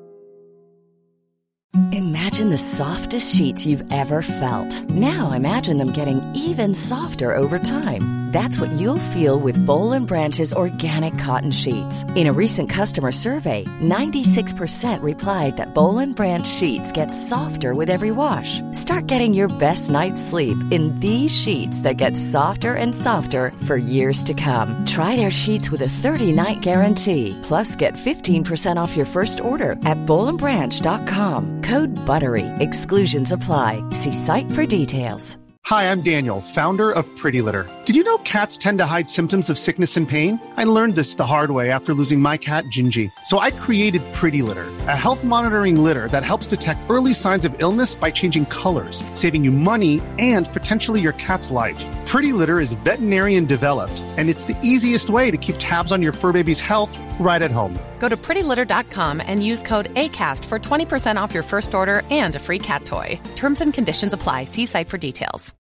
Speaker 14: Imagine the softest sheets you've ever felt. Now imagine them getting even softer over time. That's what you'll feel with Boll and Branch's organic cotton sheets. In a recent customer survey, ninety-six percent replied that Boll and Branch sheets get softer with every wash. Start getting your best night's sleep in these sheets that get softer and softer for years to come. Try their sheets with a thirty-night guarantee. Plus, get fifteen percent off your first order at boll and branch dot com. Code BUTTERY. Exclusions apply. See site for details.
Speaker 9: Hi, I'm Daniel, founder of Pretty Litter. Did you know cats tend to hide symptoms of sickness and pain? I learned this the hard way after losing my cat, Gingy. So I created Pretty Litter, a health monitoring litter that helps detect early signs of illness by changing colors, saving you money and potentially your cat's life. Pretty Litter is veterinarian developed, and it's the easiest way to keep tabs on your fur baby's health right at home.
Speaker 10: Go to pretty litter dot com and use code ACAST for twenty percent off your first order and a free cat toy. Terms and conditions apply. See site for details.